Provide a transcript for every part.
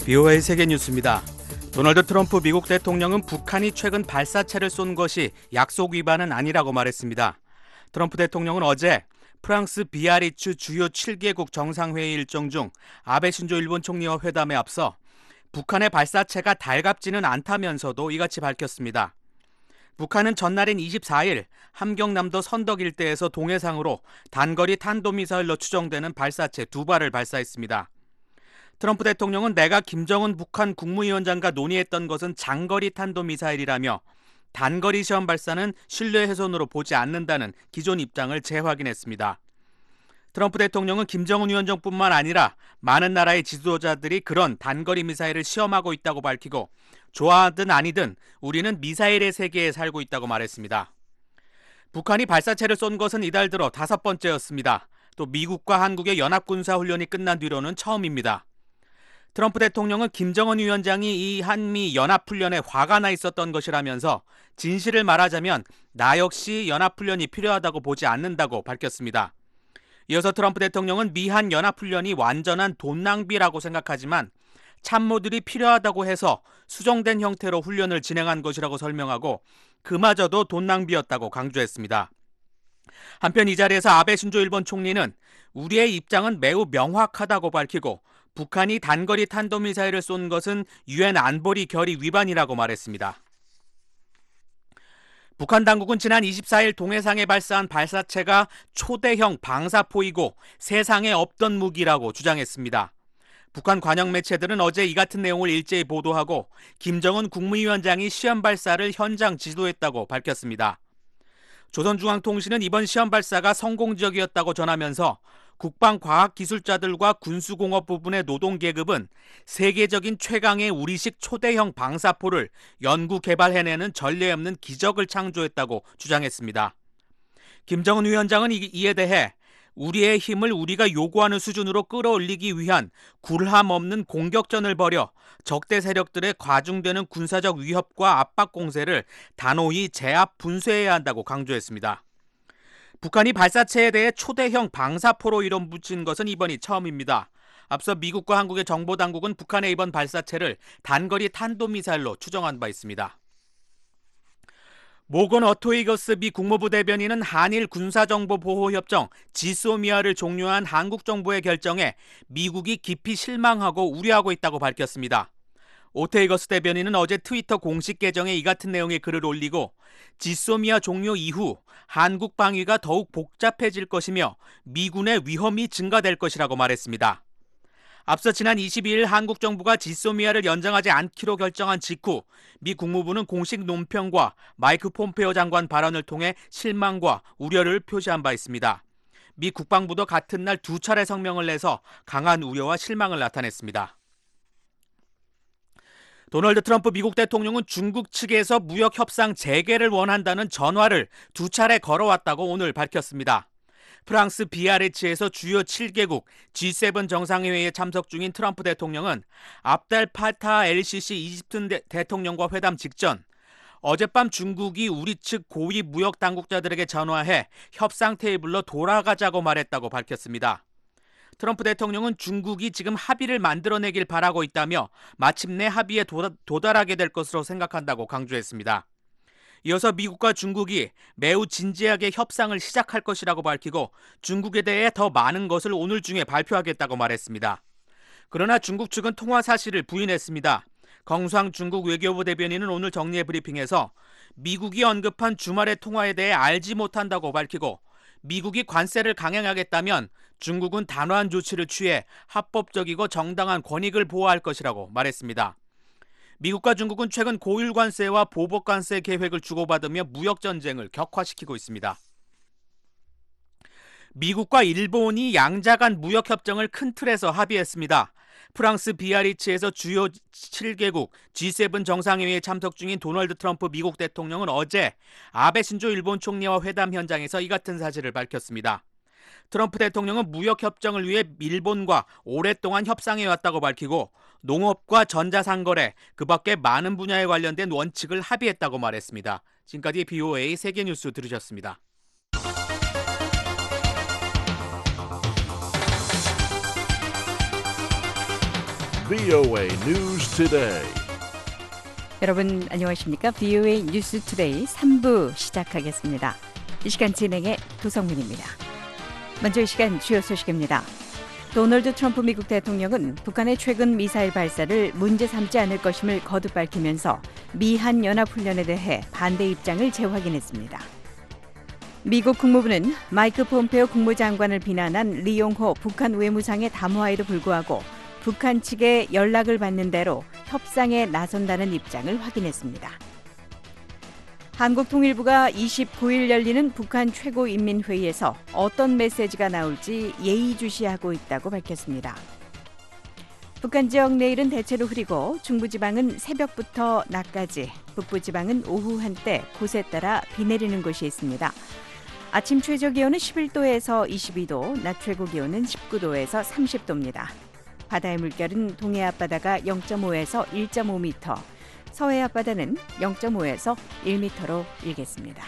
BOA 세계뉴스입니다. 도널드 트럼프 미국 대통령은 북한이 최근 발사체를 쏜 것이 약속 위반은 아니라고 말했습니다. 트럼프 대통령은 어제 프랑스 비아리츠 주요 7개국 정상회의 일정 중 아베 신조 일본 총리와 회담에 앞서 북한의 발사체가 달갑지는 않다면서도 이같이 밝혔습니다. 북한은 전날인 24일 함경남도 선덕 일대에서 동해상으로 단거리 탄도미사일로 추정되는 발사체 2발을 발사했습니다. 트럼프 대통령은 내가 김정은 북한 국무위원장과 논의했던 것은 장거리 탄도미사일이라며 단거리 시험 발사는 신뢰 훼손으로 보지 않는다는 기존 입장을 재확인했습니다. 트럼프 대통령은 김정은 위원장뿐만 아니라 많은 나라의 지도자들이 그런 단거리 미사일을 시험하고 있다고 밝히고 좋아하든 아니든 우리는 미사일의 세계에 살고 있다고 말했습니다. 북한이 발사체를 쏜 것은 이달 들어 5번째였습니다. 또 미국과 한국의 연합군사훈련이 끝난 뒤로는 처음입니다. 트럼프 대통령은 김정은 위원장이 이 한미 연합훈련에 화가 나 있었던 것이라면서 진실을 말하자면 나 역시 연합훈련이 필요하다고 보지 않는다고 밝혔습니다. 이어서 트럼프 대통령은 미한 연합훈련이 완전한 돈 낭비라고 생각하지만 참모들이 필요하다고 해서 수정된 형태로 훈련을 진행한 것이라고 설명하고 그마저도 돈 낭비였다고 강조했습니다. 한편 이 자리에서 아베 신조 일본 총리는 우리의 입장은 매우 명확하다고 밝히고 북한이 단거리 탄도미사일을 쏜 것은 유엔 안보리 결의 위반이라고 말했습니다. 북한 당국은 지난 24일 동해상에 발사한 발사체가 초대형 방사포이고 세상에 없던 무기라고 주장했습니다. 북한 관영 매체들은 어제 이 같은 내용을 일제히 보도하고 김정은 국무위원장이 시험 발사를 현장 지도했다고 밝혔습니다. 조선중앙통신은 이번 시험 발사가 성공적이었다고 전하면서 국방과학기술자들과 군수공업 부분의 노동계급은 세계적인 최강의 우리식 초대형 방사포를 연구 개발해내는 전례 없는 기적을 창조했다고 주장했습니다. 김정은 위원장은 이에 대해 우리의 힘을 우리가 요구하는 수준으로 끌어올리기 위한 굴함 없는 공격전을 벌여 적대 세력들의 과중되는 군사적 위협과 압박 공세를 단호히 제압 분쇄해야 한다고 강조했습니다. 북한이 발사체에 대해 초대형 방사포로 이름 붙인 것은 이번이 처음입니다. 앞서 미국과 한국의 정보당국은 북한의 이번 발사체를 단거리 탄도미사일로 추정한 바 있습니다. 모건 어토이거스 미 국무부 대변인은 한일 군사정보보호협정 지소미아를 종료한 한국 정부의 결정에 미국이 깊이 실망하고 우려하고 있다고 밝혔습니다. 오테이거스 대변인은 어제 트위터 공식 계정에 이 같은 내용의 글을 올리고 지소미아 종료 이후 한국 방위가 더욱 복잡해질 것이며 미군의 위험이 증가될 것이라고 말했습니다. 앞서 지난 22일 한국 정부가 지소미아를 연장하지 않기로 결정한 직후 미 국무부는 공식 논평과 마이크 폼페오 장관 발언을 통해 실망과 우려를 표시한 바 있습니다. 미 국방부도 같은 날 2차례 성명을 내서 강한 우려와 실망을 나타냈습니다. 도널드 트럼프 미국 대통령은 중국 측에서 무역 협상 재개를 원한다는 전화를 2차례 걸어왔다고 오늘 밝혔습니다. 프랑스 비아리츠에서 주요 7개국 G7 정상회의에 참석 중인 트럼프 대통령은 압달 파타 LCC 이집트 대통령과 회담 직전 어젯밤 중국이 우리 측 고위 무역 당국자들에게 전화해 협상 테이블로 돌아가자고 말했다고 밝혔습니다. 트럼프 대통령은 중국이 지금 합의를 만들어내길 바라고 있다며 마침내 합의에 도달하게 될 것으로 생각한다고 강조했습니다. 이어서 미국과 중국이 매우 진지하게 협상을 시작할 것이라고 밝히고 중국에 대해 더 많은 것을 오늘 중에 발표하겠다고 말했습니다. 그러나 중국 측은 통화 사실을 부인했습니다. 경수왕 중국 외교부 대변인은 오늘 정례 브리핑에서 미국이 언급한 주말의 통화에 대해 알지 못한다고 밝히고 미국이 관세를 강행하겠다면 중국은 단호한 조치를 취해 합법적이고 정당한 권익을 보호할 것이라고 말했습니다. 미국과 중국은 최근 고율 관세와 보복 관세 계획을 주고받으며 무역 전쟁을 격화시키고 있습니다. 미국과 일본이 양자 간 무역 협정을 큰 틀에서 합의했습니다. 프랑스 비아리츠에서 주요 7개국 G7 정상회의에 참석 중인 도널드 트럼프 미국 대통령은 어제 아베 신조 일본 총리와 회담 현장에서 이 같은 사실을 밝혔습니다. 트럼프 대통령은 무역 협정을 위해 일본과 오랫동안 협상해왔다고 밝히고 농업과 전자상거래, 그 밖에 많은 분야에 관련된 원칙을 합의했다고 말했습니다. 지금까지 BOA 세계뉴스 들으셨습니다. VOA News Today. 여러분 안녕하십니까? VOA 뉴스 투데이 3부 시작하겠습니다. 이 시간 진행의 도성민입니다. 먼저 이 시간 주요 소식입니다. 도널드 트럼프 미국 대통령은 북한의 최근 미사일 발사를 문제 삼지 않을 것임을 거듭 밝히면서 미한 연합훈련에 대해 반대 입장을 재확인했습니다. 미국 국무부는 마이크 폼페오 국무장관을 비난한 리용호 북한 외무상의 담화에도 불구하고 북한 측의 연락을 받는 대로 협상에 나선다는 입장을 확인했습니다. 한국통일부가 29일 열리는 북한 최고인민회의에서 어떤 메시지가 나올지 예의주시하고 있다고 밝혔습니다. 북한 지역 내일은 대체로 흐리고 중부지방은 새벽부터 낮까지, 북부지방은 오후 한때 곳에 따라 비 내리는 곳이 있습니다. 아침 최저기온은 11도에서 22도, 낮 최고기온은 19도에서 30도입니다. 바다의 물결은 동해 앞바다가 0.5에서 1.5m, 서해 앞바다는 0.5에서 1m로 일겠습니다.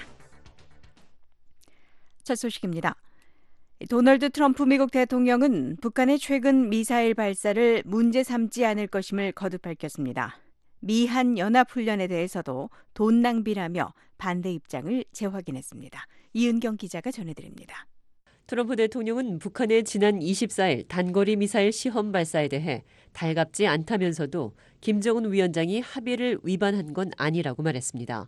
첫 소식입니다. 도널드 트럼프 미국 대통령은 북한의 최근 미사일 발사를 문제 삼지 않을 것임을 거듭 밝혔습니다. 미한 연합훈련에 대해서도 돈 낭비라며 반대 입장을 재확인했습니다. 이은경 기자가 전해드립니다. 트럼프 대통령은 북한의 지난 24일 단거리 미사일 시험 발사에 대해 달갑지 않다면서도 김정은 위원장이 합의를 위반한 건 아니라고 말했습니다.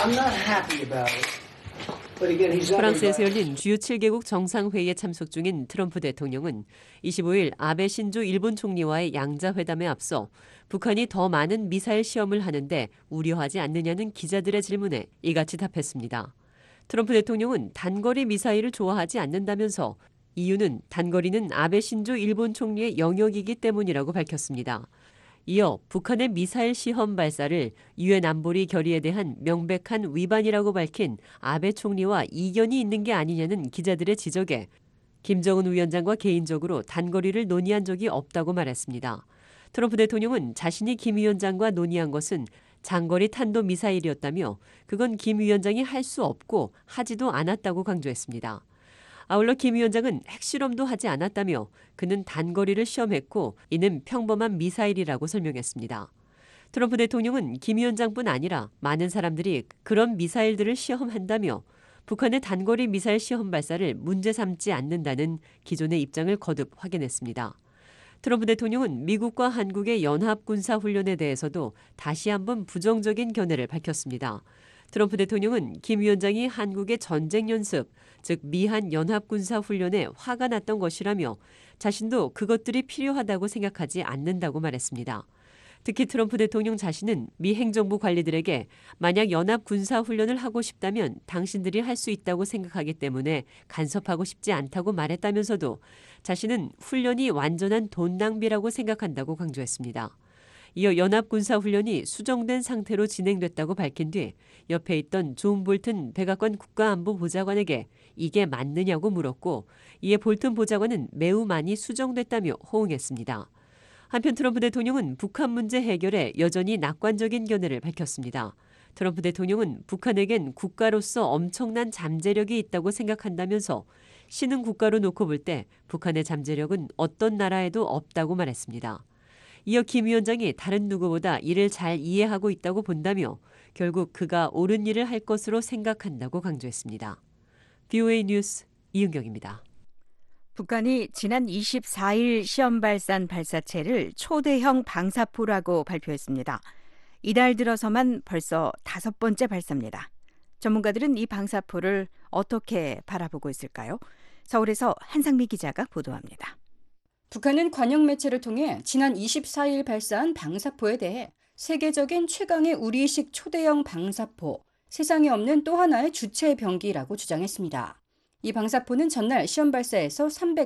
프랑스에서 열린 주요 7개국 정상회의에 참석 중인 트럼프 대통령은 25일 아베 신조 일본 총리와의 양자회담에 앞서 북한이 더 많은 미사일 시험을 하는데 우려하지 않느냐는 기자들의 질문에 이같이 답했습니다. 트럼프 대통령은 단거리 미사일을 좋아하지 않는다면서 이유는 단거리는 아베 신조 일본 총리의 영역이기 때문이라고 밝혔습니다. 이어 북한의 미사일 시험 발사를 유엔 안보리 결의에 대한 명백한 위반이라고 밝힌 아베 총리와 이견이 있는 게 아니냐는 기자들의 지적에 김정은 위원장과 개인적으로 단거리를 논의한 적이 없다고 말했습니다. 트럼프 대통령은 자신이 김 위원장과 논의한 것은 장거리 탄도미사일이었다며 그건 김 위원장이 할 수 없고 하지도 않았다고 강조했습니다. 아울러 김 위원장은 핵실험도 하지 않았다며 그는 단거리를 시험했고 이는 평범한 미사일이라고 설명했습니다. 트럼프 대통령은 김 위원장뿐 아니라 많은 사람들이 그런 미사일들을 시험한다며 북한의 단거리 미사일 시험 발사를 문제 삼지 않는다는 기존의 입장을 거듭 확인했습니다. 트럼프 대통령은 미국과 한국의 연합군사훈련에 대해서도 다시 한번 부정적인 견해를 밝혔습니다. 트럼프 대통령은 김 위원장이 한국의 전쟁 연습, 즉 미한 연합군사훈련에 화가 났던 것이라며 자신도 그것들이 필요하다고 생각하지 않는다고 말했습니다. 특히 트럼프 대통령 자신은 미 행정부 관리들에게 만약 연합군사훈련을 하고 싶다면 당신들이 할 수 있다고 생각하기 때문에 간섭하고 싶지 않다고 말했다면서도 자신은 훈련이 완전한 돈 낭비라고 생각한다고 강조했습니다. 이어 연합군사훈련이 수정된 상태로 진행됐다고 밝힌 뒤 옆에 있던 존 볼튼 백악관 국가안보보좌관에게 이게 맞느냐고 물었고 이에 볼튼 보좌관은 매우 많이 수정됐다며 호응했습니다. 한편 트럼프 대통령은 북한 문제 해결에 여전히 낙관적인 견해를 밝혔습니다. 트럼프 대통령은 북한에겐 국가로서 엄청난 잠재력이 있다고 생각한다면서 신흥 국가로 놓고 볼 때 북한의 잠재력은 어떤 나라에도 없다고 말했습니다. 이어 김 위원장이 다른 누구보다 이를 잘 이해하고 있다고 본다며 결국 그가 옳은 일을 할 것으로 생각한다고 강조했습니다. VOA 뉴스 이은경입니다. 북한이 지난 24일 시험 발사한 발사체를 초대형 방사포라고 발표했습니다. 이달 들어서만 벌써 5번째 발사입니다. 전문가들은 이 방사포를 어떻게 바라보고 있을까요? 서울에서 한상미 기자가 보도합니다. 북한은 관영 매체를 통해 지난 24일 발사한 방사포에 대해 세계적인 최강의 우리식 초대형 방사포, 세상에 없는 또 하나의 주체 병기라고 주장했습니다. 이 방사포는 전날 시험 발사에서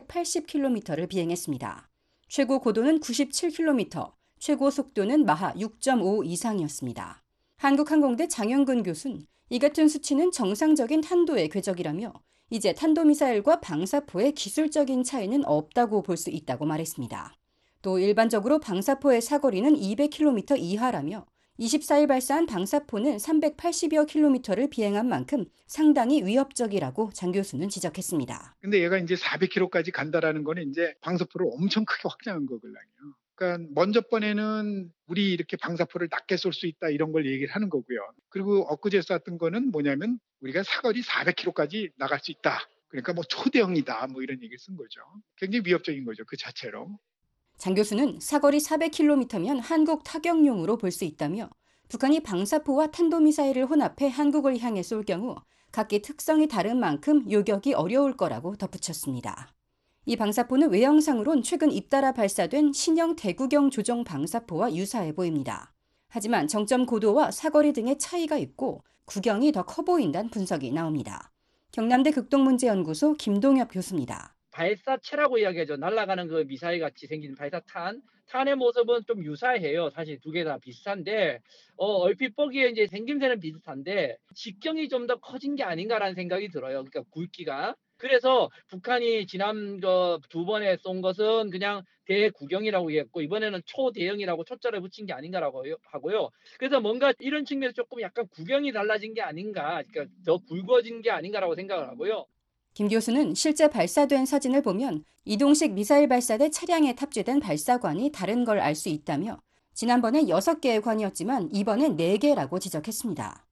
380km를 비행했습니다. 최고 고도는 97km, 최고 속도는 마하 6.5 이상이었습니다. 한국항공대 장영근 교수는 이 같은 수치는 정상적인 탄도의 궤적이라며 이제 탄도미사일과 방사포의 기술적인 차이는 없다고 볼 수 있다고 말했습니다. 또 일반적으로 방사포의 사거리는 200km 이하라며 24일 발사한 방사포는 380여 킬로미터를 비행한 만큼 상당히 위협적이라고 장 교수는 지적했습니다. 근데 얘가 이제 400km까지 간다라는 거는 이제 방사포를 엄청 크게 확장한 거거든요. 그러니까 먼저 번에는 우리 이렇게 방사포를 낮게 쏠 수 있다 이런 걸 얘기를 하는 거고요. 그리고 엊그제 쐈던 거는 뭐냐면 우리가 사거리 400km까지 나갈 수 있다. 그러니까 뭐 초대형이다 뭐 이런 얘기를 쓴 거죠. 굉장히 위협적인 거죠. 그 자체로. 장 교수는 사거리 400km면 한국 타격용으로 볼 수 있다며 북한이 방사포와 탄도미사일을 혼합해 한국을 향해 쏠 경우 각기 특성이 다른 만큼 요격이 어려울 거라고 덧붙였습니다. 이 방사포는 외형상으론 최근 잇따라 발사된 신형 대구경 조정 방사포와 유사해 보입니다. 하지만 정점 고도와 사거리 등의 차이가 있고 구경이 더 커 보인다는 분석이 나옵니다. 경남대 극동문제연구소 김동엽 교수입니다. 발사체라고 이야기하죠. 날아가는 그 미사일 같이 생긴 발사탄. 탄의 모습은 좀 유사해요. 사실 두 개 다 비슷한데, 얼핏 보기에 이제 생김새는 비슷한데, 직경이 좀 더 커진 게 아닌가라는 생각이 들어요. 그러니까 굵기가. 그래서 북한이 지난 두 번에 쏜 것은 그냥 대구경이라고 했고, 이번에는 초대형이라고 초자를 붙인 게 아닌가라고 하고요. 그래서 뭔가 이런 측면에서 조금 약간 구경이 달라진 게 아닌가, 그러니까 더 굵어진 게 아닌가라고 생각을 하고요. 김 교수는 실제 발사된 사진을 보면 이동식 미사일 발사대 차량에 탑재된 발사관이 다른 걸 알 수 있다며 지난번에 6개의 관이었지만 이번엔 4개라고 지적했습니다.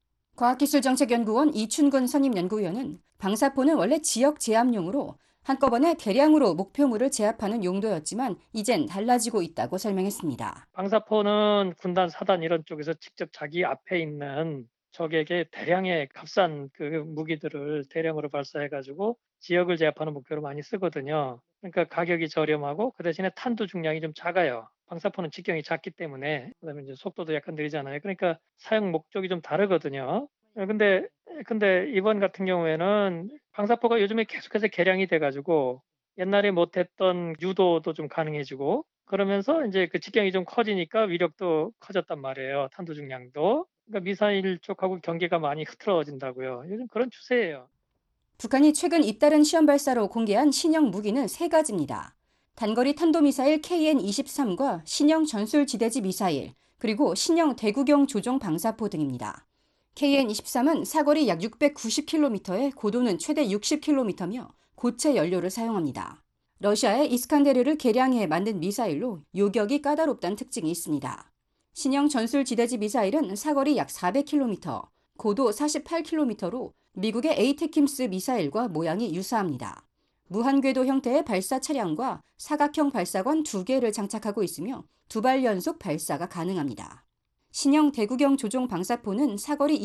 과학기술정책연구원 이춘근 선임연구위원은 방사포는 원래 지역 제압용으로 한꺼번에 대량으로 목표물을 제압하는 용도였지만 이젠 달라지고 있다고 설명했습니다. 방사포는 군단, 사단 이런 쪽에서 직접 자기 앞에 있는 적에게 대량의 값싼 그 무기들을 대량으로 발사해가지고 지역을 제압하는 목표로 많이 쓰거든요. 그러니까 가격이 저렴하고 그 대신에 탄두 중량이 좀 작아요. 방사포는 직경이 작기 때문에 그다음에 이제 속도도 약간 느리잖아요. 그러니까 사용 목적이 좀 다르거든요. 근데 이번 같은 경우에는 방사포가 요즘에 계속해서 개량이 돼가지고 옛날에 못했던 유도도 좀 가능해지고 그러면서 이제 그 직경이 좀 커지니까 위력도 커졌단 말이에요. 탄두 중량도. 그러니까 미사일 쪽하고 경계가 많이 흐트러진다고요. 요즘 그런 추세예요. 북한이 최근 잇따른 시험 발사로 공개한 신형 무기는 3가지입니다. 단거리 탄도미사일 KN-23과 신형 전술지대지 미사일, 그리고 신형 대구경 조종 방사포 등입니다. KN-23은 사거리 약 690km에 고도는 최대 60km며 고체 연료를 사용합니다. 러시아의 이스칸데르를 개량해 만든 미사일로 요격이 까다롭다는 특징이 있습니다. 신형 전술지대지 미사일은 사거리 약 400km, 고도 48km로 미국의 에이테킴스 미사일과 모양이 유사합니다. 무한궤도 형태의 발사 차량과 사각형 발사관 2개를 장착하고 있으며 2발 연속 발사가 가능합니다. 신형 대구경 조종 방사포는 사거리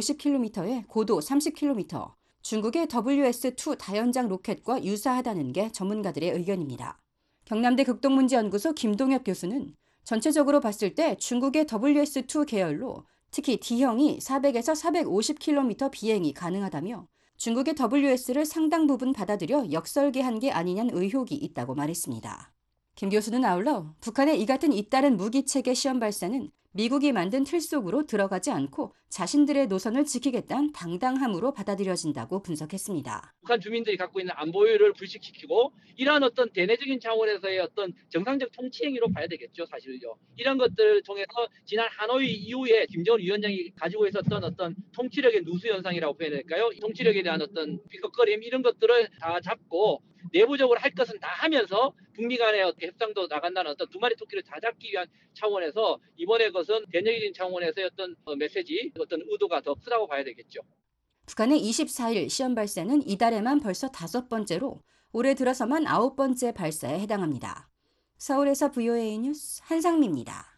250km에 고도 30km, 중국의 WS-2 다연장 로켓과 유사하다는 게 전문가들의 의견입니다. 경남대 극동문제연구소 김동엽 교수는 전체적으로 봤을 때 중국의 WS-2 계열로 특히 D형이 400에서 450km 비행이 가능하다며 중국의 WS를 상당 부분 받아들여 역설계한 게 아니냐는 의혹이 있다고 말했습니다. 김 교수는 아울러 북한의 이 같은 잇따른 무기체계 시험 발사는 미국이 만든 틀 속으로 들어가지 않고 자신들의 노선을 지키겠다는 당당함으로 받아들여진다고 분석했습니다. 북한 주민들이 갖고 있는 안보위를 불식시키고 이러한 어떤 대내적인 차원에서의 어떤 정상적 통치 행위로 봐야 되겠죠, 사실요. 이런 것들을 통해서 지난 하노이 이후에 김정은 위원장이 가지고 있었던 어떤 통치력의 누수 현상이라고 표현할까요? 통치력에 대한 어떤 삐걱거림 이런 것들을 다 잡고 내부적으로 할 것은 다 하면서 북미 간의 협상도 나간다는 어떤 두 마리 토끼를 다 잡기 위한 차원에서 이번에 것은 대내적인 차원에서의 어떤 메시지, 어떤 의도가 더 크다고 봐야 되겠죠. 북한의 24일 시험 발사는 이달에만 벌써 5번째로 올해 들어서만 9번째 발사에 해당합니다. 서울에서 VOA 뉴스 한상미입니다.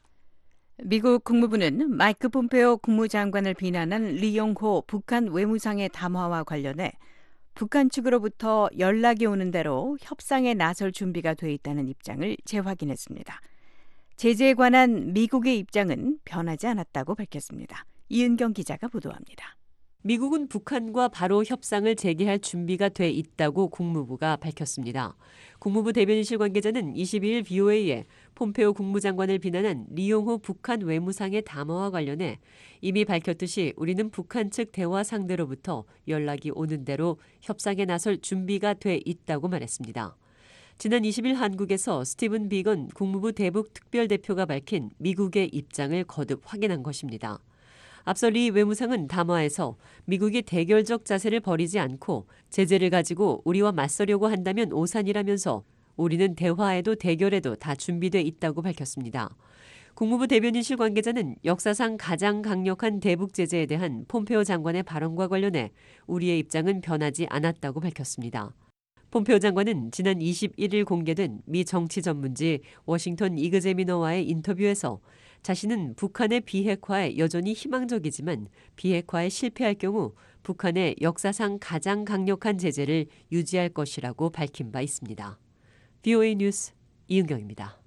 미국 국무부는 마이크 폼페오 국무장관을 비난한 리용호 북한 외무상의 담화와 관련해 북한 측으로부터 연락이 오는 대로 협상에 나설 준비가 돼 있다는 입장을 재확인했습니다. 제재에 관한 미국의 입장은 변하지 않았다고 밝혔습니다. 이은경 기자가 보도합니다. 미국은 북한과 바로 협상을 재개할 준비가 돼 있다고 국무부가 밝혔습니다. 국무부 대변인실 관계자는 22일 VOA에 폼페오 국무장관을 비난한 리용호 북한 외무상의 담화와 관련해 이미 밝혔듯이 우리는 북한 측 대화 상대로부터 연락이 오는 대로 협상에 나설 준비가 돼 있다고 말했습니다. 지난 20일 한국에서 스티븐 비건 국무부 대북 특별대표가 밝힌 미국의 입장을 거듭 확인한 것입니다. 앞서 리 외무상은 담화에서 미국이 대결적 자세를 버리지 않고 제재를 가지고 우리와 맞서려고 한다면 오산이라면서 우리는 대화에도 대결에도 다 준비돼 있다고 밝혔습니다. 국무부 대변인실 관계자는 역사상 가장 강력한 대북 제재에 대한 폼페오 장관의 발언과 관련해 우리의 입장은 변하지 않았다고 밝혔습니다. 폼페오 장관은 지난 21일 공개된 미 정치 전문지 워싱턴 이그제미너와의 인터뷰에서 자신은 북한의 비핵화에 여전히 희망적이지만 비핵화에 실패할 경우 북한의 역사상 가장 강력한 제재를 유지할 것이라고 밝힌 바 있습니다. VOA 뉴스 이은경입니다.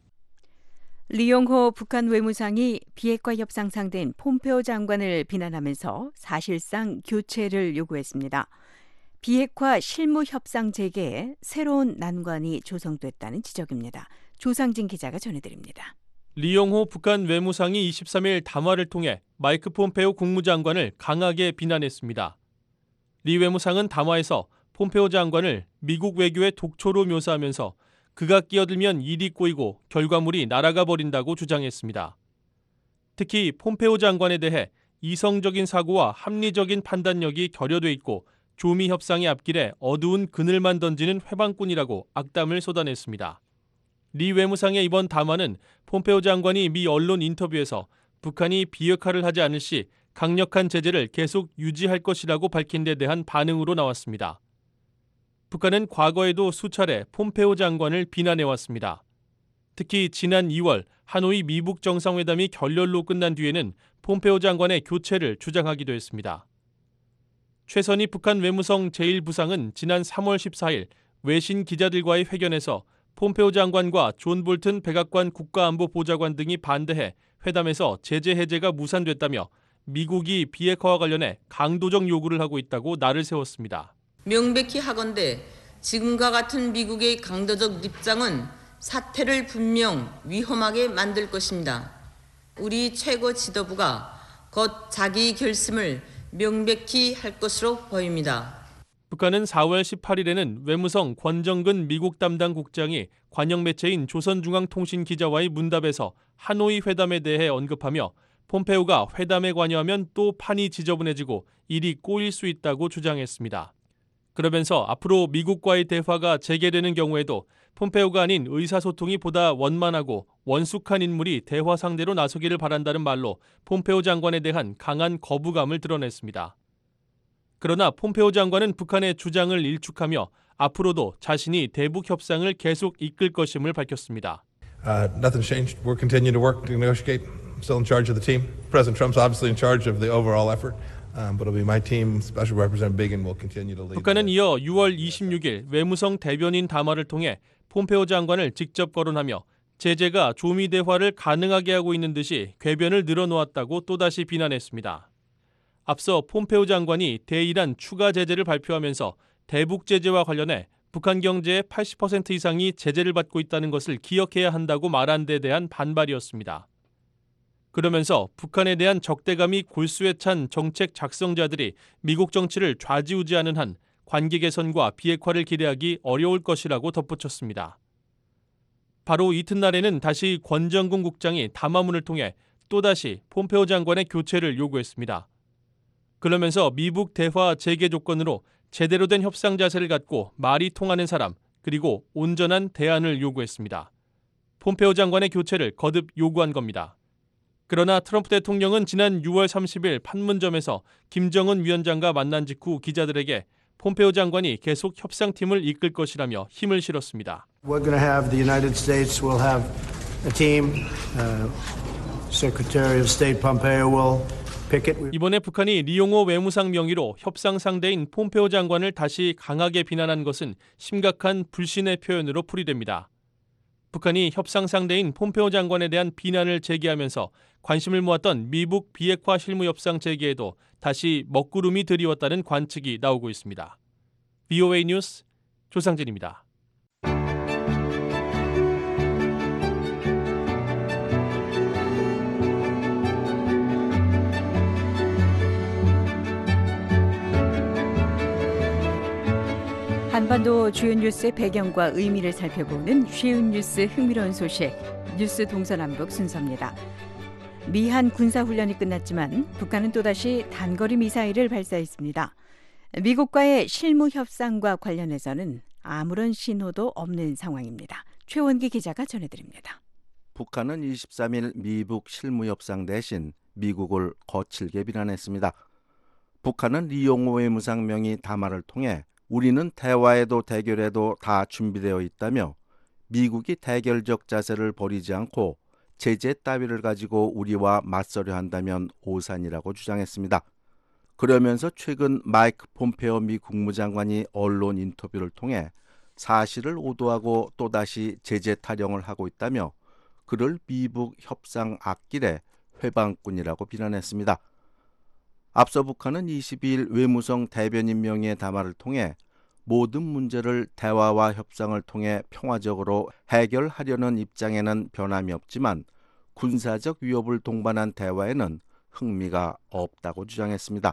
리용호 북한 외무상이 비핵화 협상 상대인 폼페오 장관을 비난하면서 사실상 교체를 요구했습니다. 비핵화 실무 협상 재개에 새로운 난관이 조성됐다는 지적입니다. 조상진 기자가 전해드립니다. 리용호 북한 외무상이 23일 담화를 통해 마이크 폼페오 국무장관을 강하게 비난했습니다. 리 외무상은 담화에서 폼페오 장관을 미국 외교의 독초로 묘사하면서 그가 끼어들면 일이 꼬이고 결과물이 날아가 버린다고 주장했습니다. 특히 폼페오 장관에 대해 이성적인 사고와 합리적인 판단력이 결여돼 있고 조미 협상의 앞길에 어두운 그늘만 던지는 회방꾼이라고 악담을 쏟아냈습니다. 리 외무상의 이번 담화는 폼페오 장관이 미 언론 인터뷰에서 북한이 비핵화를 하지 않을 시 강력한 제재를 계속 유지할 것이라고 밝힌 데 대한 반응으로 나왔습니다. 북한은 과거에도 수차례 폼페오 장관을 비난해왔습니다. 특히 지난 2월 하노이 미북 정상회담이 결렬로 끝난 뒤에는 폼페오 장관의 교체를 주장하기도 했습니다. 최선희 북한 외무성 제1부상은 지난 3월 14일 외신 기자들과의 회견에서 폼페오 장관과 존 볼튼 백악관 국가안보보좌관 등이 반대해 회담에서 제재 해제가 무산됐다며 미국이 비핵화와 관련해 강도적 요구를 하고 있다고 날을 세웠습니다. 명백히 하건대 지금과 같은 미국의 강도적 입장은 사태를 분명 위험하게 만들 것입니다. 우리 최고 지도부가 곧 자기 결심을 명백히 할 것으로 보입니다. 북한은 4월 18일에는 외무성 권정근 미국 담당 국장이 관영 매체인 조선중앙통신 기자와의 문답에서 하노이 회담에 대해 언급하며 폼페오가 회담에 관여하면 또 판이 지저분해지고 일이 꼬일 수 있다고 주장했습니다. 그러면서 앞으로 미국과의 대화가 재개되는 경우에도 폼페오가 아닌 의사소통이 보다 원만하고 원숙한 인물이 대화 상대로 나서기를 바란다는 말로 폼페오 장관에 대한 강한 거부감을 드러냈습니다. 그러나 폼페오 장관은 북한의 주장을 일축하며 앞으로도 자신이 대북 협상을 계속 이끌 것임을 밝혔습니다. Nothing's changed. We'll continue to work to negotiate. I'm still in charge of the team. President Trump's obviously in charge of the overall effort. But it'll be my team. Special Representative Biegun will continue to lead. 북한은 이어 6월 26일 외무성 대변인 담화를 통해 폼페오 장관을 직접 거론하며 제재가 조미 대화를 가능하게 하고 있는 듯이 궤변을 늘어놓았다고 또다시 비난했습니다. 앞서 폼페오 장관이 대이란 추가 제재를 발표하면서 대북 제재와 관련해 북한 경제의 80% 이상이 제재를 받고 있다는 것을 기억해야 한다고 말한 데 대한 반발이었습니다. 그러면서 북한에 대한 적대감이 골수에 찬 정책 작성자들이 미국 정치를 좌지우지하는 한 관계 개선과 비핵화를 기대하기 어려울 것이라고 덧붙였습니다. 바로 이튿날에는 다시 권정근 국장이 담화문을 통해 또다시 폼페오 장관의 교체를 요구했습니다. 그러면서 미북 대화 재개 조건으로 제대로 된 협상 자세를 갖고 말이 통하는 사람 그리고 온전한 대안을 요구했습니다. 폼페오 장관의 교체를 거듭 요구한 겁니다. 그러나 트럼프 대통령은 지난 6월 30일 판문점에서 김정은 위원장과 만난 직후 기자들에게 폼페오 장관이 계속 협상팀을 이끌 것이라며 힘을 실었습니다. We're going to have the United States will have a team. Secretary of State Pompeo will pick it. 이번에 북한이 리용호 외무상 명의로 협상 상대인 폼페오 장관을 다시 강하게 비난한 것은 심각한 불신의 표현으로 풀이됩니다. 북한이 협상 상대인 폼페오 장관에 대한 비난을 제기하면서 관심을 모았던 미북 비핵화 실무 협상 재개에도 다시 먹구름이 드리웠다는 관측이 나오고 있습니다. VOA 뉴스 조상진입니다. 한반도 주요 뉴스의 배경과 의미를 살펴보는 쉬운 뉴스 흥미로운 소식 뉴스 동서남북 순서입니다. 미한 군사훈련이 끝났지만 북한은 또다시 단거리 미사일을 발사했습니다. 미국과의 실무 협상과 관련해서는 아무런 신호도 없는 상황입니다. 최원기 기자가 전해드립니다. 북한은 23일 미북 실무협상 대신 미국을 거칠게 비난했습니다. 북한은 리용호 외무상 명의 담화를 통해 우리는 대화에도 대결에도 다 준비되어 있다며 미국이 대결적 자세를 버리지 않고 제재 따위를 가지고 우리와 맞서려 한다면 오산이라고 주장했습니다. 그러면서 최근 마이크 폼페오 미 국무장관이 언론 인터뷰를 통해 사실을 오도하고 또다시 제재 타령을 하고 있다며 그를 미북 협상 앞길의 회방꾼이라고 비난했습니다. 앞서 북한은 22일 외무성 대변인 명의의 담화를 통해 모든 문제를 대화와 협상을 통해 평화적으로 해결하려는 입장에는 변함이 없지만 군사적 위협을 동반한 대화에는 흥미가 없다고 주장했습니다.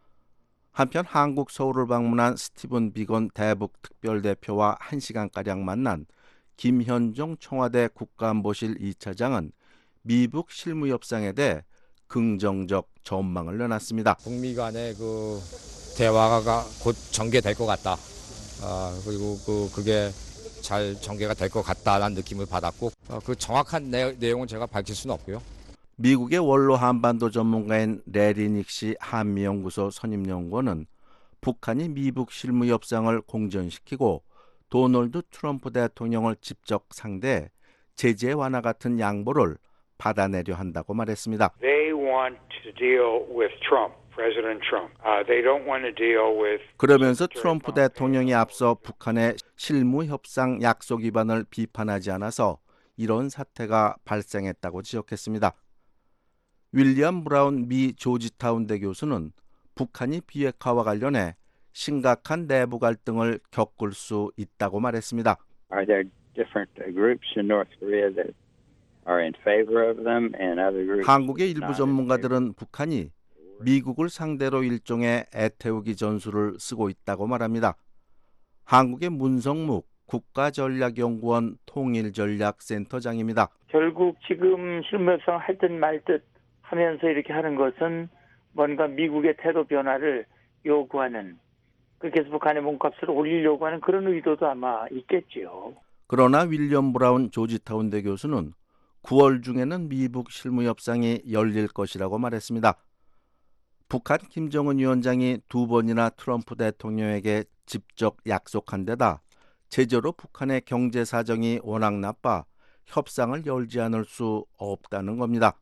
한편 한국 서울을 방문한 스티븐 비건 대북 특별대표와 1시간가량 만난 김현종 청와대 국가안보실 2차장은 미북 실무협상에 대해 긍정적 전망을 내놨습니다. 북미 간의 그 대화가 곧 전개될 것 같다. 그리고 그게 잘 전개가 될 것 같다라는 느낌을 받았고 그 정확한 내용은 제가 밝힐 수는 없고요. 미국의 원로 한반도 전문가인 레리 닉시 한미연구소 선임연구원은 북한이 미북 실무협상을 공전시키고 도널드 트럼프 대통령을 직접 상대해 제재 완화 같은 양보를 받아내려 한다고 말했습니다. They want to deal with Trump, President Trump. They don't want to deal with. 그러면서 트럼프 대통령이 앞서 북한의 실무협상 약속 위반을 비판하지 않아서 이런 사태가 발생했다고 지적했습니다. 윌리엄 브라운 미 조지타운대 교수는 북한이 비핵화와 관련해 심각한 내부 갈등을 겪을 수 있다고 말했습니다. Are there different groups in North Korea that are in favor of them and other groups? 한국의 일부 전문가들은 북한이 미국을 상대로 일종의 애태우기 전술을 쓰고 있다고 말합니다. 한국의 문성묵 국가전략연구원 통일전략센터장입니다. 결국 지금 실무협상 할 듯 말 듯 하면서 이렇게 하는 것은 뭔가 미국의 태도 변화를 요구하는, 그렇게 해서 북한의 몸값을 올리려고 하는 그런 의도도 아마 있겠지요. 그러나 윌리엄 브라운 조지타운대 교수는 9월 중에는 미북 실무협상이 열릴 것이라고 말했습니다. 북한 김정은 위원장이 2번이나 트럼프 대통령에게 직접 약속한 데다 제재로 북한의 경제 사정이 워낙 나빠 협상을 열지 않을 수 없다는 겁니다.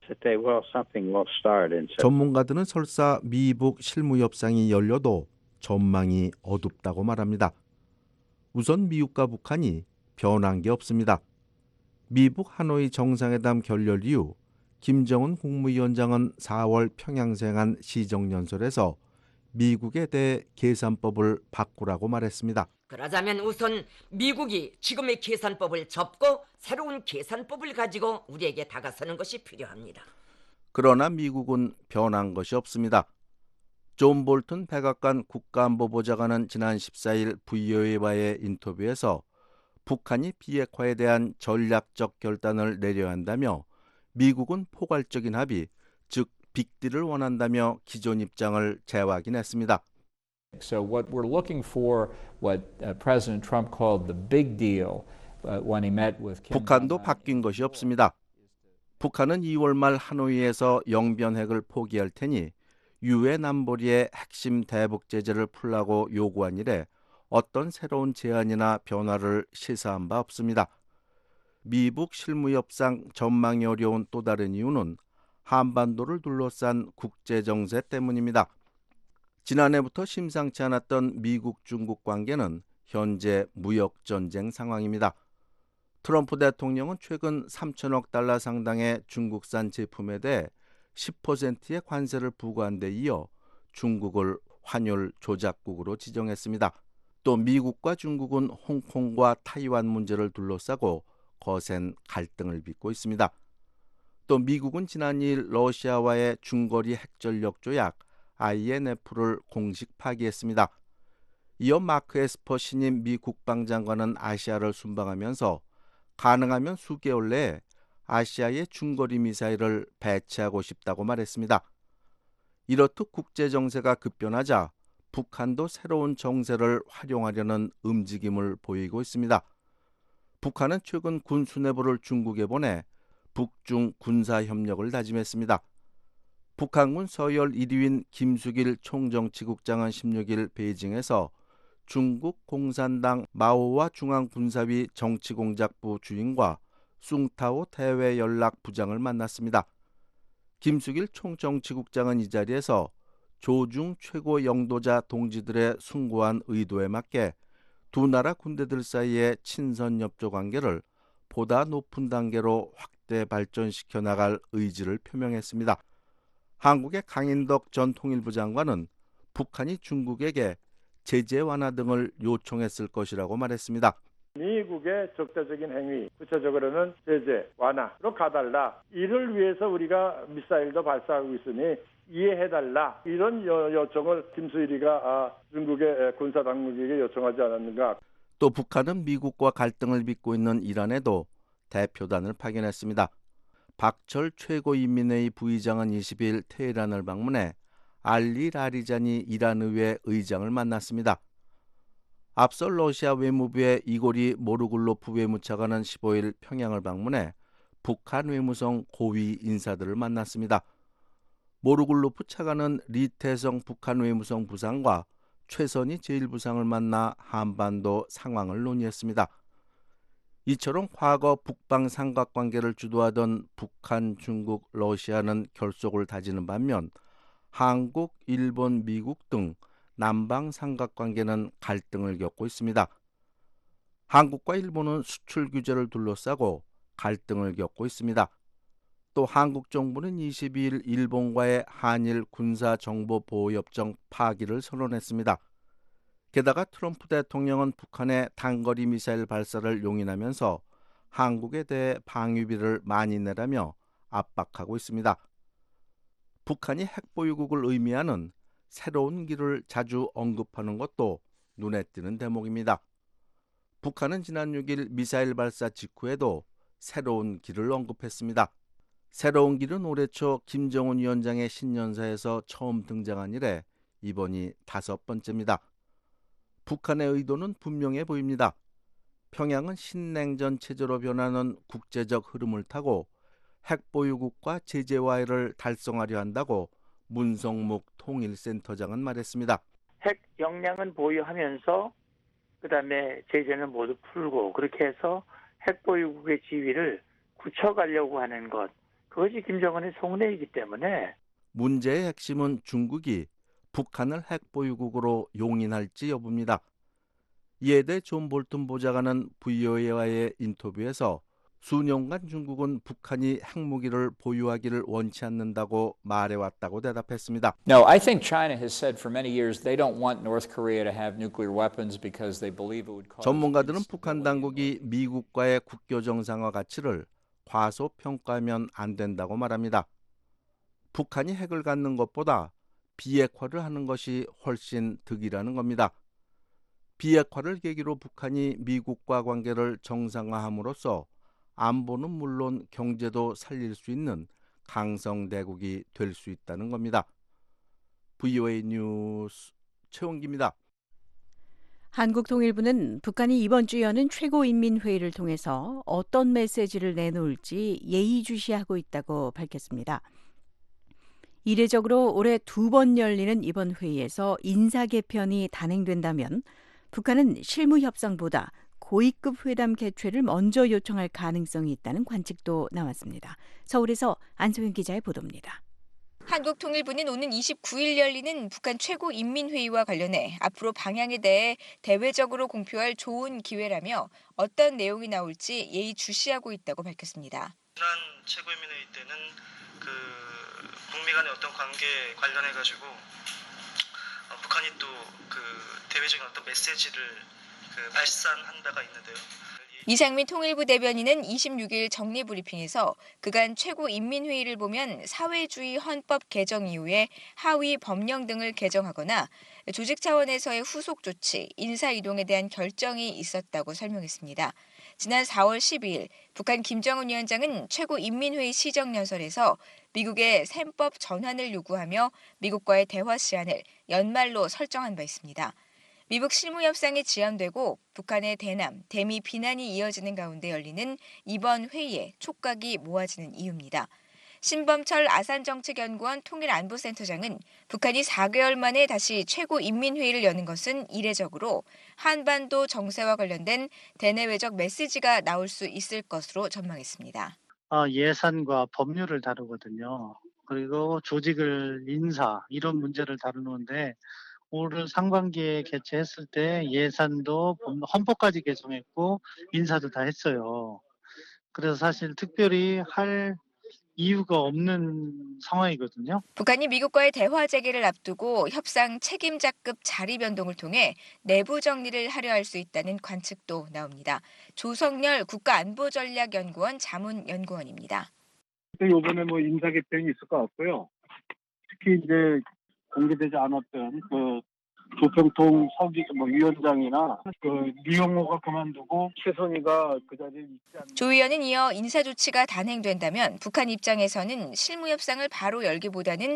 전문가들은 설사 미북 실무협상이 열려도 전망이 어둡다고 말합니다. 우선 미국과 북한이 변한 게 없습니다. 미북 하노이 정상회담 결렬 이후 김정은 국무위원장은 4월 평양생한 시정연설에서 미국에 대해 계산법을 바꾸라고 말했습니다. 그러자면 우선 미국이 지금의 계산법을 접고 새로운 계산법을 가지고 우리에게 다가서는 것이 필요합니다. 그러나 미국은 변한 것이 없습니다. 존 볼튼 백악관 국가안보보좌관은 지난 14일 VOA와의 인터뷰에서 북한이 비핵화에 대한 전략적 결단을 내려야 한다며 미국은 포괄적인 합의, 즉 빅딜을 원한다며 기존 입장을 재확인했습니다. So what we're looking for, what President Trump called the big deal when he met with Kim. 북한도 바뀐 것이 없습니다. 북한은 2월 말 하노이에서 영변 핵을 포기할 테니 유엔 안보리의 핵심 대북 제재를 풀라고 요구한 이래 어떤 새로운 제안이나 변화를 시사한 바 없습니다. 미북 실무협상 전망이 어려운 또 다른 이유는 한반도를 둘러싼 국제정세 때문입니다. 지난해부터 심상치 않았던 미국-중국 관계는 현재 무역전쟁 상황입니다. 트럼프 대통령은 최근 3천억 달러 상당의 중국산 제품에 대해 10%의 관세를 부과한 데 이어 중국을 환율 조작국으로 지정했습니다. 또 미국과 중국은 홍콩과 타이완 문제를 둘러싸고 거센 갈등을 빚고 있습니다. 또 미국은 지난 2일 러시아와의 중거리 핵전력 조약 INF를 공식 파기했습니다. 이어 마크 에스퍼 신임 미 국방장관은 아시아를 순방하면서 가능하면 수개월 내에 아시아에 중거리 미사일을 배치하고 싶다고 말했습니다. 이렇듯 국제 정세가 급변하자 북한도 새로운 정세를 활용하려는 움직임을 보이고 있습니다. 북한은 최근 군 수뇌부를 중국에 보내 북중 군사협력을 다짐했습니다. 북한군 서열 1위인 김숙일 총정치국장은 16일 베이징에서 중국 공산당 마오와 중앙군사위 정치공작부 주임과 숭타오 대외연락부장을 만났습니다. 김숙일 총정치국장은 이 자리에서 조중 최고 영도자 동지들의 숭고한 의도에 맞게 두 나라 군대들 사이의 친선 협조 관계를 보다 높은 단계로 확대 발전시켜 나갈 의지를 표명했습니다. 한국의 강인덕 전 통일부 장관은 북한이 중국에게 제재 완화 등을 요청했을 것이라고 말했습니다. 미국의 적대적인 행위, 구체적으로는 제재 완화로 가달라. 이를 위해서 우리가 미사일도 발사하고 있으니 이해해달라. 이런 요청을 김수일이가 중국의 군사당국에게 요청하지 않았는가. 또 북한은 미국과 갈등을 빚고 있는 이란에도 대표단을 파견했습니다. 박철 최고인민회의 부의장은 20일 테헤란을 방문해 알리 라리자니 이란 의회 의장을 만났습니다. 앞서 러시아 외무부의 이고리 모르굴로프 외무차관은 15일 평양을 방문해 북한 외무성 고위 인사들을 만났습니다. 모르굴로프 차관은 리태성 북한 외무성 부상과 최선희 제1부상을 만나 한반도 상황을 논의했습니다. 이처럼 과거 북방 삼각관계를 주도하던 북한, 중국, 러시아는 결속을 다지는 반면 한국, 일본, 미국 등 남방 삼각관계는 갈등을 겪고 있습니다. 한국과 일본은 수출 규제를 둘러싸고 갈등을 겪고 있습니다. 또 한국 정부는 22일 일본과의 한일 군사정보보호협정 파기를 선언했습니다. 게다가 트럼프 대통령은 북한의 단거리 미사일 발사를 용인하면서 한국에 대해 방위비를 많이 내라며 압박하고 있습니다. 북한이 핵보유국을 의미하는 새로운 길을 자주 언급하는 것도 눈에 띄는 대목입니다. 북한은 지난 6일 미사일 발사 직후에도 새로운 길을 언급했습니다. 새로운 길은 올해 초 김정은 위원장의 신년사에서 처음 등장한 이래 이번이 5번째입니다. 북한의 의도는 분명해 보입니다. 평양은 신냉전 체제로 변하는 국제적 흐름을 타고 핵보유국과 제재 와해를 달성하려 한다고 문성묵 통일센터장은 말했습니다. 핵 역량은 보유하면서 그다음에 제재는 모두 풀고 그렇게 해서 핵보유국의 지위를 굳혀가려고 하는 것. 그것이 김정은의 속내이기 때문에 문제의 핵심은 중국이 북한을 핵보유국으로 용인할지 여부입니다. 이에 대해 존 볼튼 보좌관은 VOA와의 인터뷰에서 수년간 중국은 북한이 핵무기를 보유하기를 원치 않는다고 말해왔다고 대답했습니다. No, I think China has said for many years they don't want North Korea to have nuclear weapons because they believe it would cause. 전문가들은 북한 당국이 미국과의 국교 정상화 가치를 과소평가하면 안 된다고 말합니다. 북한이 핵을 갖는 것보다 비핵화를 하는 것이 훨씬 득이라는 겁니다. 비핵화를 계기로 북한이 미국과 관계를 정상화함으로써 안보는 물론 경제도 살릴 수 있는 강성대국이 될 수 있다는 겁니다. VOA 뉴스 최원기입니다. 한국통일부는 북한이 이번 주 여는 최고인민회의를 통해서 어떤 메시지를 내놓을지 예의주시하고 있다고 밝혔습니다. 이례적으로 올해 2번 열리는 이번 회의에서 인사 개편이 단행된다면 북한은 실무 협상보다 고위급 회담 개최를 먼저 요청할 가능성이 있다는 관측도 나왔습니다. 서울에서 안소영 기자의 보도입니다. 한국통일부는 오는 29일 열리는 북한 최고인민회의와 관련해 앞으로 방향에 대해 대외적으로 공표할 좋은 기회라며 어떤 내용이 나올지 예의주시하고 있다고 밝혔습니다. 지난 최고인민회의 때는 북미 간의 어떤 관계에 관련해가지고 북한이 또 대외적인 어떤 메시지를 발산한 바가 있는데요. 이상민 통일부 대변인은 26일 정례브리핑에서 그간 최고인민회의를 보면 사회주의 헌법 개정 이후에 하위 법령 등을 개정하거나 조직 차원에서의 후속 조치, 인사 이동에 대한 결정이 있었다고 설명했습니다. 지난 4월 12일 북한 김정은 위원장은 최고인민회의 시정연설에서 미국의 셈법 전환을 요구하며 미국과의 대화 시한을 연말로 설정한 바 있습니다. 미북 실무협상이 지연되고 북한의 대남, 대미 비난이 이어지는 가운데 열리는 이번 회의에 촉각이 모아지는 이유입니다. 신범철 아산정책연구원 통일안보센터장은 북한이 4개월 만에 다시 최고인민회의를 여는 것은 이례적으로 한반도 정세와 관련된 대내외적 메시지가 나올 수 있을 것으로 전망했습니다. 예산과 법률을 다루거든요. 그리고 조직을 인사 이런 문제를 다루는데 올 상반기에 개최했을 때 예산도 헌법까지 개정했고 인사도 다 했어요. 그래서 사실 특별히 할 이유가 없는 상황이거든요. 북한이 미국과의 대화 재개를 앞두고 협상 책임자급 자리 변동을 통해 내부 정리를 하려 할 수 있다는 관측도 나옵니다. 조성열 국가안보전략연구원 자문연구원입니다. 이번에 인사 개편이 있을 것 같고요. 특히 이제 공개되지 않았던 조평통 서기 위원장이나 리용호가 그만두고 최선희가 그 자리에 있지 않나. 조 의원은 이어 인사 조치가 단행된다면 북한 입장에서는 실무 협상을 바로 열기보다는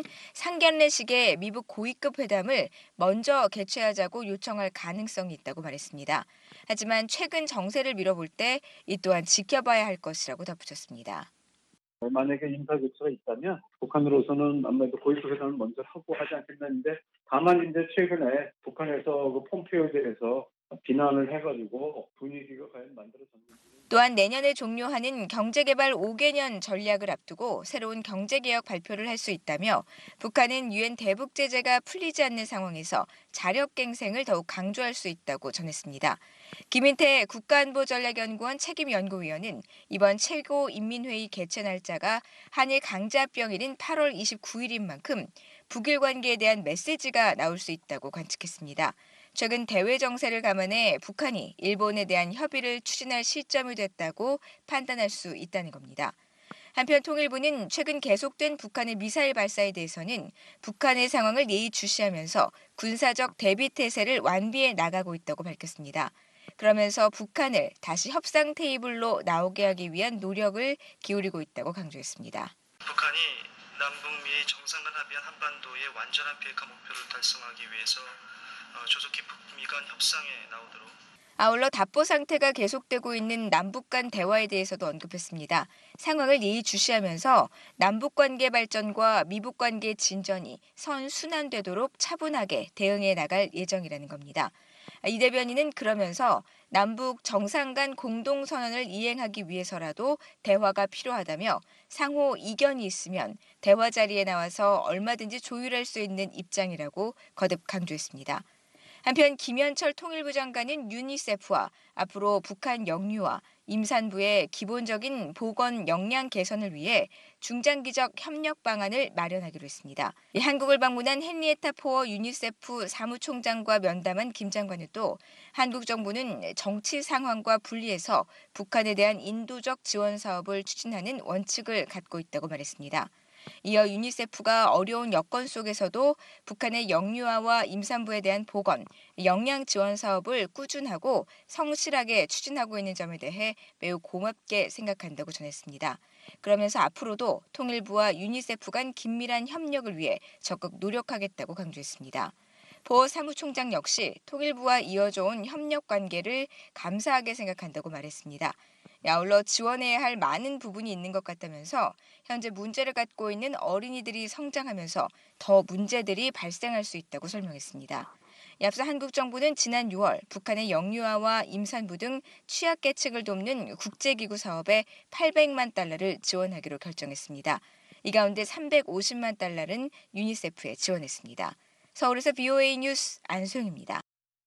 상견례식의 미북 고위급 회담을 먼저 개최하자고 요청할 가능성이 있다고 말했습니다. 하지만 최근 정세를 미뤄볼 때 이 또한 지켜봐야 할 것이라고 덧붙였습니다. 만약에 인사 조치가 있다면 북한으로서는 아무래도 고위급 회담을 먼저 하고 하지 않겠는데 다만 이제 최근에 북한에서 폼페이오에 대해서 비난을 해가지고 분위기가 과연 만들어졌는지. 또한 내년에 종료하는 경제개발 5개년 전략을 앞두고 새로운 경제개혁 발표를 할 수 있다며 북한은 유엔 대북 제재가 풀리지 않는 상황에서 자력갱생을 더욱 강조할 수 있다고 전했습니다. 김인태 국가안보전략연구원 책임연구위원은 이번 최고인민회의 개최 날짜가 한일 강자병일인 8월 29일인 만큼 북일 관계에 대한 메시지가 나올 수 있다고 관측했습니다. 최근 대외 정세를 감안해 북한이 일본에 대한 협의를 추진할 시점이 됐다고 판단할 수 있다는 겁니다. 한편 통일부는 최근 계속된 북한의 미사일 발사에 대해서는 북한의 상황을 예의주시하면서 군사적 대비 태세를 완비해 나가고 있다고 밝혔습니다. 그러면서 북한을 다시 협상 테이블로 나오게 하기 위한 노력을 기울이고 있다고 강조했습니다. 북한이 남북미 정상간 합의한 한반도의 완전한 비핵화 목표를 달성하기 위해서 조속히 북미 간 협상에 나오도록. 아울러 답보 상태가 계속되고 있는 남북 간 대화에 대해서도 언급했습니다. 상황을 예의주시하면서 남북 관계 발전과 미북 관계 진전이 선순환되도록 차분하게 대응해 나갈 예정이라는 겁니다. 이 대변인은 그러면서 남북 정상 간 공동선언을 이행하기 위해서라도 대화가 필요하다며 상호 이견이 있으면 대화 자리에 나와서 얼마든지 조율할 수 있는 입장이라고 거듭 강조했습니다. 한편 김현철 통일부 장관은 유니세프와 앞으로 북한 영유아, 임산부의 기본적인 보건 역량 개선을 위해 중장기적 협력 방안을 마련하기로 했습니다. 한국을 방문한 헨리에타 포어 유니세프 사무총장과 면담한 김 장관은 또 한국 정부는 정치 상황과 분리해서 북한에 대한 인도적 지원 사업을 추진하는 원칙을 갖고 있다고 말했습니다. 이어 유니세프가 어려운 여건 속에서도 북한의 영유아와 임산부에 대한 보건, 영양 지원 사업을 꾸준하고 성실하게 추진하고 있는 점에 대해 매우 고맙게 생각한다고 전했습니다. 그러면서 앞으로도 통일부와 유니세프 간 긴밀한 협력을 위해 적극 노력하겠다고 강조했습니다. 포 사무총장 역시 통일부와 이어져온 협력 관계를 감사하게 생각한다고 말했습니다. 아울러 지원해야 할 많은 부분이 있는 것 같다면서 현재 문제를 갖고 있는 어린이들이 성장하면서 더 문제들이 발생할 수 있다고 설명했습니다. 앞서 한국 정부는 지난 6월 북한의 영유아와 임산부 등 취약계층을 돕는 국제기구 사업에 800만 달러를 지원하기로 결정했습니다. 이 가운데 350만 달러는 유니세프에 지원했습니다. 서울에서 VOA 뉴스 안소영입니다.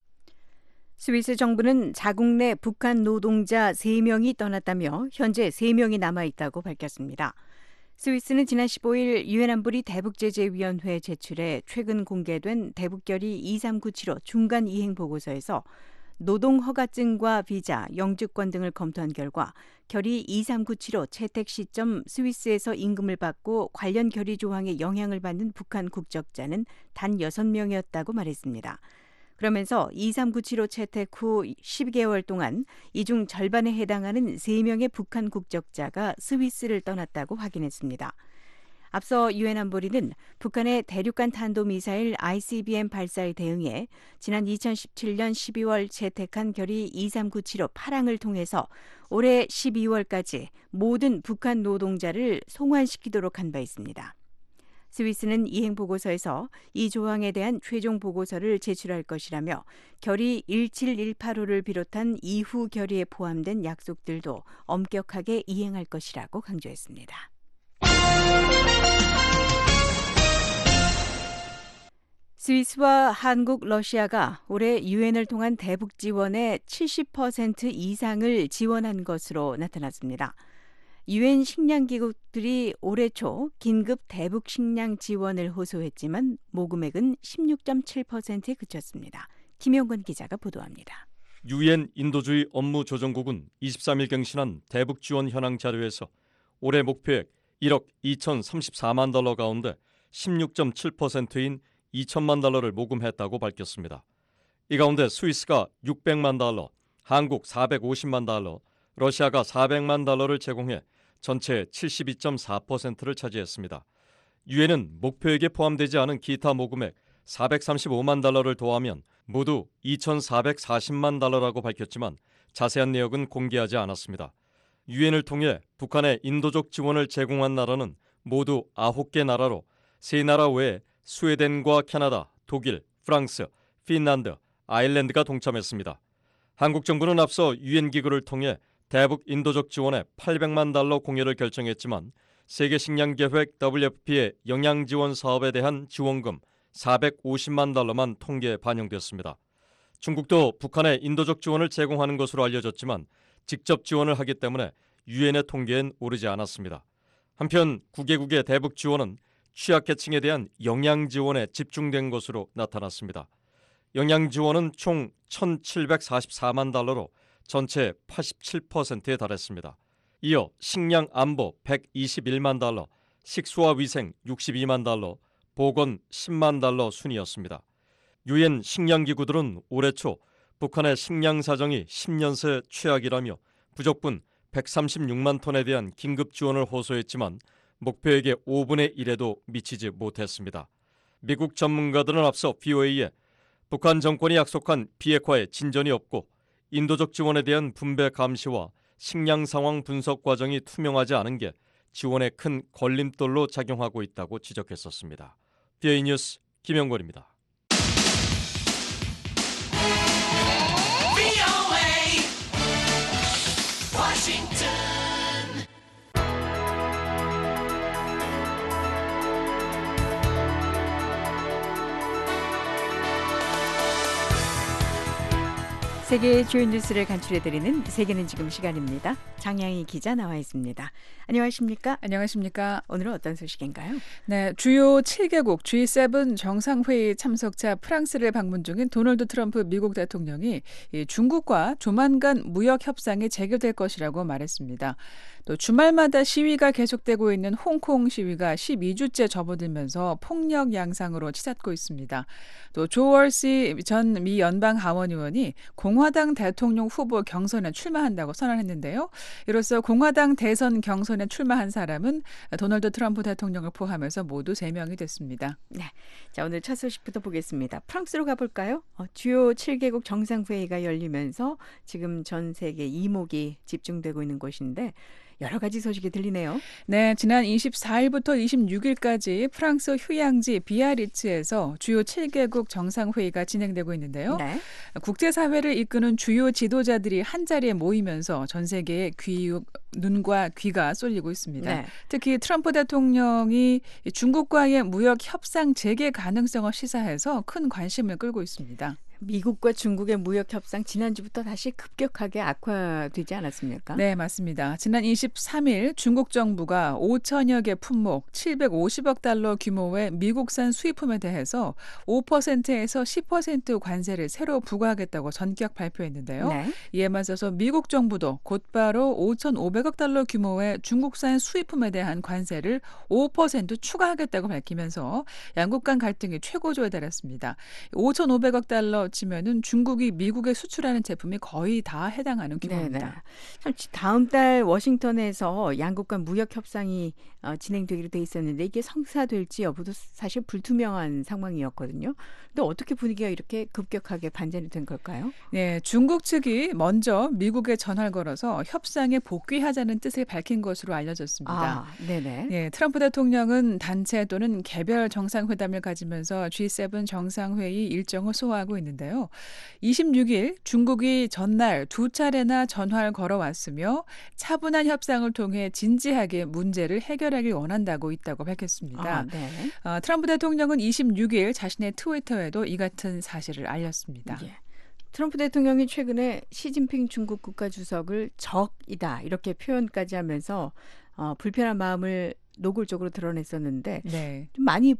스위스 정부는 자국 내 북한 노동자 3명이 떠났다며 현재 3명이 남아있다고 밝혔습니다. 스위스는 지난 15일 유엔 안보리 대북제재위원회에 제출해 최근 공개된 대북결의 2397호 중간 이행 보고서에서 노동 허가증과 비자, 영주권 등을 검토한 결과 결의 2397호 채택 시점 스위스에서 임금을 받고 관련 결의 조항에 영향을 받는 북한 국적자는 단 6명이었다고 말했습니다. 그러면서 23975 채택 후 12개월 동안 이 중 절반에 해당하는 3명의 북한 국적자가 스위스를 떠났다고 확인했습니다. 앞서 유엔 안보리는 북한의 대륙간 탄도미사일 ICBM 발사에 대응해 지난 2017년 12월 채택한 결의 23975 파랑을 통해서 올해 12월까지 모든 북한 노동자를 송환시키도록 한 바 있습니다. 스위스는 이행 보고서에서 이 조항에 대한 최종 보고서를 제출할 것이라며 결의 17185를 비롯한 이후 결의에 포함된 약속들도 엄격하게 이행할 것이라고 강조했습니다. 스위스와 한국, 러시아가 올해 유엔을 통한 대북 지원의 70% 이상을 지원한 것으로 나타났습니다. 유엔 식량기구들이 올해 초 긴급 대북 식량 지원을 호소했지만 모금액은 16.7%에 그쳤습니다. 김영건 기자가 보도합니다. 유엔 인도주의 업무조정국은 23일 경신한 대북 지원 현황 자료에서 올해 목표액 1억 2,034만 달러 가운데 16.7%인 2천만 달러를 모금했다고 밝혔습니다. 이 가운데 스위스가 600만 달러, 한국 450만 달러, 러시아가 400만 달러를 제공해 전체 72.4%를 차지했습니다. 유엔은 목표액에 포함되지 않은 기타 모금액 435만 달러를 더하면 모두 2,440만 달러라고 밝혔지만 자세한 내역은 공개하지 않았습니다. 유엔을 통해 북한에 인도적 지원을 제공한 나라는 모두 9개 나라로 3나라 외에 스웨덴과 캐나다, 독일, 프랑스, 핀란드, 아일랜드가 동참했습니다. 한국 정부는 앞서 유엔 기구를 통해 대북 인도적 지원에 800만 달러 공여를 결정했지만 세계식량계획 WFP의 영양지원 사업에 대한 지원금 450만 달러만 통계에 반영됐습니다. 중국도 북한에 인도적 지원을 제공하는 것으로 알려졌지만 직접 지원을 하기 때문에 유엔의 통계엔 오르지 않았습니다. 한편 9개국의 대북 지원은 취약계층에 대한 영양지원에 집중된 것으로 나타났습니다. 영양지원은 총 1,744만 달러로 전체 87%에 달했습니다. 이어 식량안보 121만 달러, 식수와 위생 62만 달러, 보건 10만 달러 순이었습니다. 유엔 식량기구들은 올해 초 북한의 식량 사정이 10년 새 최악이라며 부족분 136만 톤에 대한 긴급 지원을 호소했지만 목표액의 5분의 1에도 미치지 못했습니다. 미국 전문가들은 앞서 VOA에 북한 정권이 약속한 비핵화에 진전이 없고 인도적 지원에 대한 분배 감시와 식량 상황 분석 과정이 투명하지 않은 게 지원에 큰 걸림돌로 작용하고 있다고 지적했었습니다. VOA 뉴스 김영권입니다. 세계의 주요 뉴스를 간추려드리는 세계는 지금 시간입니다. 장양희 기자 나와 있습니다. 안녕하십니까? 안녕하십니까? 오늘은 어떤 소식인가요? 네, 주요 7개국 G7 정상회의 참석자 프랑스를 방문 중인 도널드 트럼프 미국 대통령이 중국과 조만간 무역 협상이 재개될 것이라고 말했습니다. 또 주말마다 시위가 계속되고 있는 홍콩 시위가 12주째 접어들면서 폭력 양상으로 치닫고 있습니다. 또 조 월시 전 미 연방 하원 의원이 공화당 대통령 후보 경선에 출마한다고 선언했는데요. 이로써 공화당 대선 경선에 출마한 사람은 도널드 트럼프 대통령을 포함해서 모두 3명이 됐습니다. 네, 자 오늘 첫 소식부터 보겠습니다. 프랑스로 가볼까요? 주요 7개국 정상회의가 열리면서 지금 전 세계 이목이 집중되고 있는 곳인데 여러 가지 소식이 들리네요. 네, 지난 24일부터 26일까지 프랑스 휴양지 비아리츠에서 주요 7개국 정상회의가 진행되고 있는데요. 네. 국제사회를 이끄는 주요 지도자들이 한자리에 모이면서 전 세계의 눈과 귀가 쏠리고 있습니다. 네. 특히 트럼프 대통령이 중국과의 무역 협상 재개 가능성을 시사해서 큰 관심을 끌고 있습니다. 미국과 중국의 무역 협상 지난주부터 다시 급격하게 악화되지 않았습니까? 네, 맞습니다. 지난 23일 중국 정부가 5천여 개 품목 750억 달러 규모의 미국산 수입품에 대해서 5%에서 10% 관세를 새로 부과하겠다고 전격 발표했는데요. 네. 이에 맞서서 미국 정부도 곧바로 5,500억 달러 규모의 중국산 수입품에 대한 관세를 5% 추가하겠다고 밝히면서 양국 간 갈등이 최고조에 달했습니다. 5,500억 달러 치면은 중국이 미국에 수출하는 제품이 거의 다 해당하는 규모입니다. 네네. 참 다음 달 워싱턴에서 양국 간 무역 협상이 진행되기로 돼 있었는데 이게 성사될지 여부도 사실 불투명한 상황이었거든요. 근데 어떻게 분위기가 이렇게 급격하게 반전이 된 걸까요? 네, 중국 측이 먼저 미국에 전화를 걸어서 협상에 복귀하자는 뜻을 밝힌 것으로 알려졌습니다. 네네. 네, 트럼프 대통령은 단체 또는 개별 정상회담을 가지면서 G7 정상회의 일정을 소화하고 있는데요. 26일 중국이 전날 2차례나 전화를 걸어왔으며 차분한 협상을 통해 진지하게 문제를 해결하길 원한다고 있다고 밝혔습니다. 네. 트럼프 대통령은 26일 자신의 트위터에도 이 같은 사실을 알렸습니다. 예. 트럼프 대통령이 최근에 시진핑 중국 국가주석을 적이다 이렇게 표현까지 하면서 불편한 마음을 노골적으로 드러냈었는데 네. 좀 많이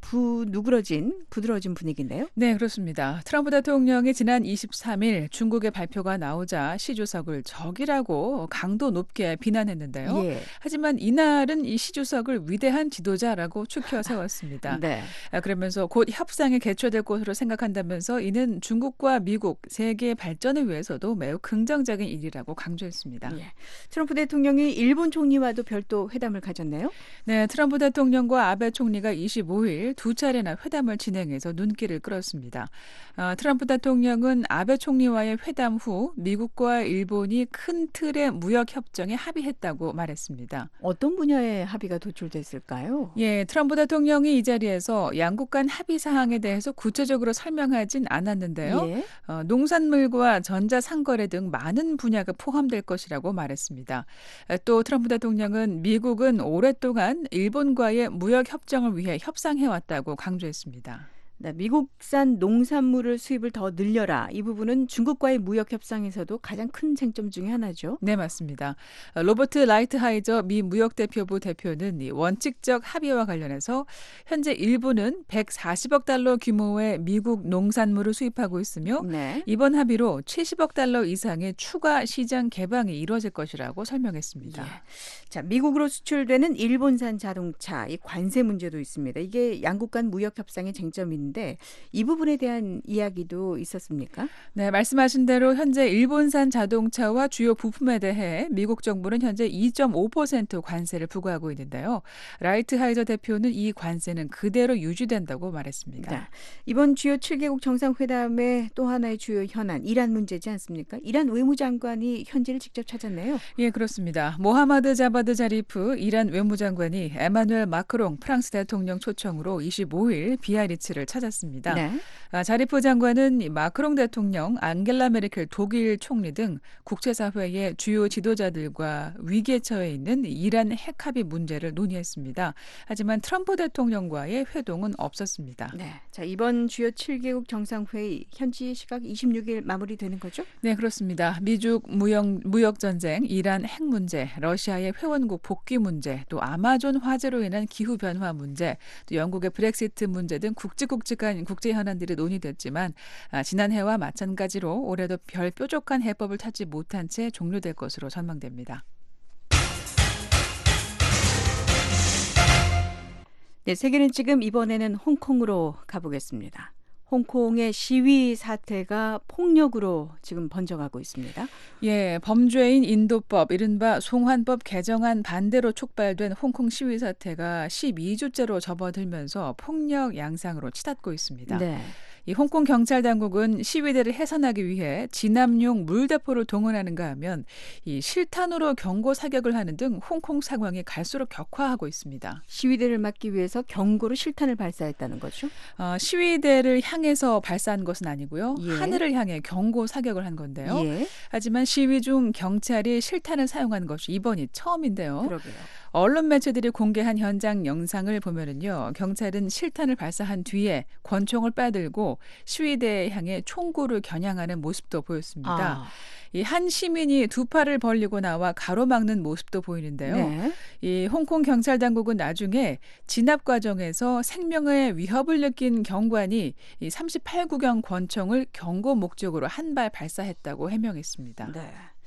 부드러워진 분위기인데요. 네, 그렇습니다. 트럼프 대통령이 지난 23일 중국의 발표가 나오자 시 주석을 적이라고 강도 높게 비난했는데요. 예. 하지만 이날은 이 시 주석을 위대한 지도자라고 추켜 세웠습니다. 네. 그러면서 곧 협상이 개최될 것으로 생각한다면서 이는 중국과 미국, 세계의 발전을 위해서도 매우 긍정적인 일이라고 강조했습니다. 예. 트럼프 대통령이 일본 총리와도 별도 회담을 가졌네요. 네, 트럼프 대통령과 아베 총리가 25일 2차례나 회담을 진행해서 눈길을 끌었습니다. 트럼프 대통령은 아베 총리와의 회담 후 미국과 일본이 큰 틀의 무역 협정에 합의했다고 말했습니다. 어떤 분야의 합의가 도출됐을까요? 예, 트럼프 대통령이 이 자리에서 양국 간 합의 사항에 대해서 구체적으로 설명하진 않았는데요. 예. 농산물과 전자상거래 등 많은 분야가 포함될 것이라고 말했습니다. 또 트럼프 대통령은 미국은 오랫동안 일본과의 무역 협정을 위해 협상해왔다고 강조했습니다. 네, 미국산 농산물을 수입을 더 늘려라. 이 부분은 중국과의 무역 협상에서도 가장 큰 쟁점 중에 하나죠. 네, 맞습니다. 로버트 라이트하이저 미 무역대표부 대표는 이 원칙적 합의와 관련해서 현재 일본은 140억 달러 규모의 미국 농산물을 수입하고 있으며 네. 이번 합의로 70억 달러 이상의 추가 시장 개방이 이루어질 것이라고 설명했습니다. 예. 자, 미국으로 수출되는 일본산 자동차, 이 관세 문제도 있습니다. 이게 양국 간 무역 협상의 쟁점인데 이 부분에 대한 이야기도 있었습니까? 네, 말씀하신 대로 현재 일본산 자동차와 주요 부품에 대해 미국 정부는 현재 2.5% 관세를 부과하고 있는데요. 라이트하이저 대표는 이 관세는 그대로 유지된다고 말했습니다. 네. 이번 주요 7개국 정상회담의 또 하나의 주요 현안, 이란 문제지 않습니까? 이란 외무장관이 현지를 직접 찾았네요. 예, 그렇습니다. 모하마드 자바드 자리프 이란 외무장관이 에마누엘 마크롱 프랑스 대통령 초청으로 25일 비아리츠를 찾았습니다. 네. 자리프 장관은 마크롱 대통령, 앙겔라 메르켈 독일 총리 등 국제사회의 주요 지도자들과 위기에 처해 있는 이란 핵 합의 문제를 논의했습니다. 하지만 트럼프 대통령과의 회동은 없었습니다. 네. 자, 이번 주요 7개국 정상회의 현지 시각 26일 마무리되는 거죠? 네, 그렇습니다. 미중 무역 전쟁, 이란 핵 문제, 러시아의 회원국 복귀 문제, 또 아마존 화재로 인한 기후 변화 문제, 또 영국의 브렉시트 문제 등 굵직굵직한 국제 현안들이 논의됐지만 지난해와 마찬가지로 올해도 별 뾰족한 해법을 찾지 못한 채 종료될 것으로 전망됩니다. 네, 세계는 지금 이번에는 홍콩으로 가보겠습니다. 홍콩의 시위 사태가 폭력으로 지금 번져가고 있습니다. 예, 범죄인 인도법, 이른바 송환법 개정안 반대로 촉발된 홍콩 시위 사태가 12주째로 접어들면서 폭력 양상으로 치닫고 있습니다. 네. 이 홍콩 경찰 당국은 시위대를 해산하기 위해 진압용 물대포를 동원하는가 하면 이 실탄으로 경고 사격을 하는 등 홍콩 상황이 갈수록 격화하고 있습니다. 시위대를 막기 위해서 경고로 실탄을 발사했다는 거죠? 시위대를 향해서 발사한 것은 아니고요. 예. 하늘을 향해 경고 사격을 한 건데요. 예. 하지만 시위 중 경찰이 실탄을 사용한 것이 이번이 처음인데요. 그러게요. 언론 매체들이 공개한 현장 영상을 보면은요, 경찰은 실탄을 발사한 뒤에 권총을 빼들고 시위대에 향해 총구를 겨냥하는 모습도 보였습니다. 이 한 시민이 두 팔을 벌리고 나와 가로막는 모습도 보이는데요. 네. 이 홍콩 경찰 당국은 나중에 진압 과정에서 생명의 위협을 느낀 경관이 이 38구경 권총을 경고 목적으로 한 발 발사했다고 해명했습니다. 네.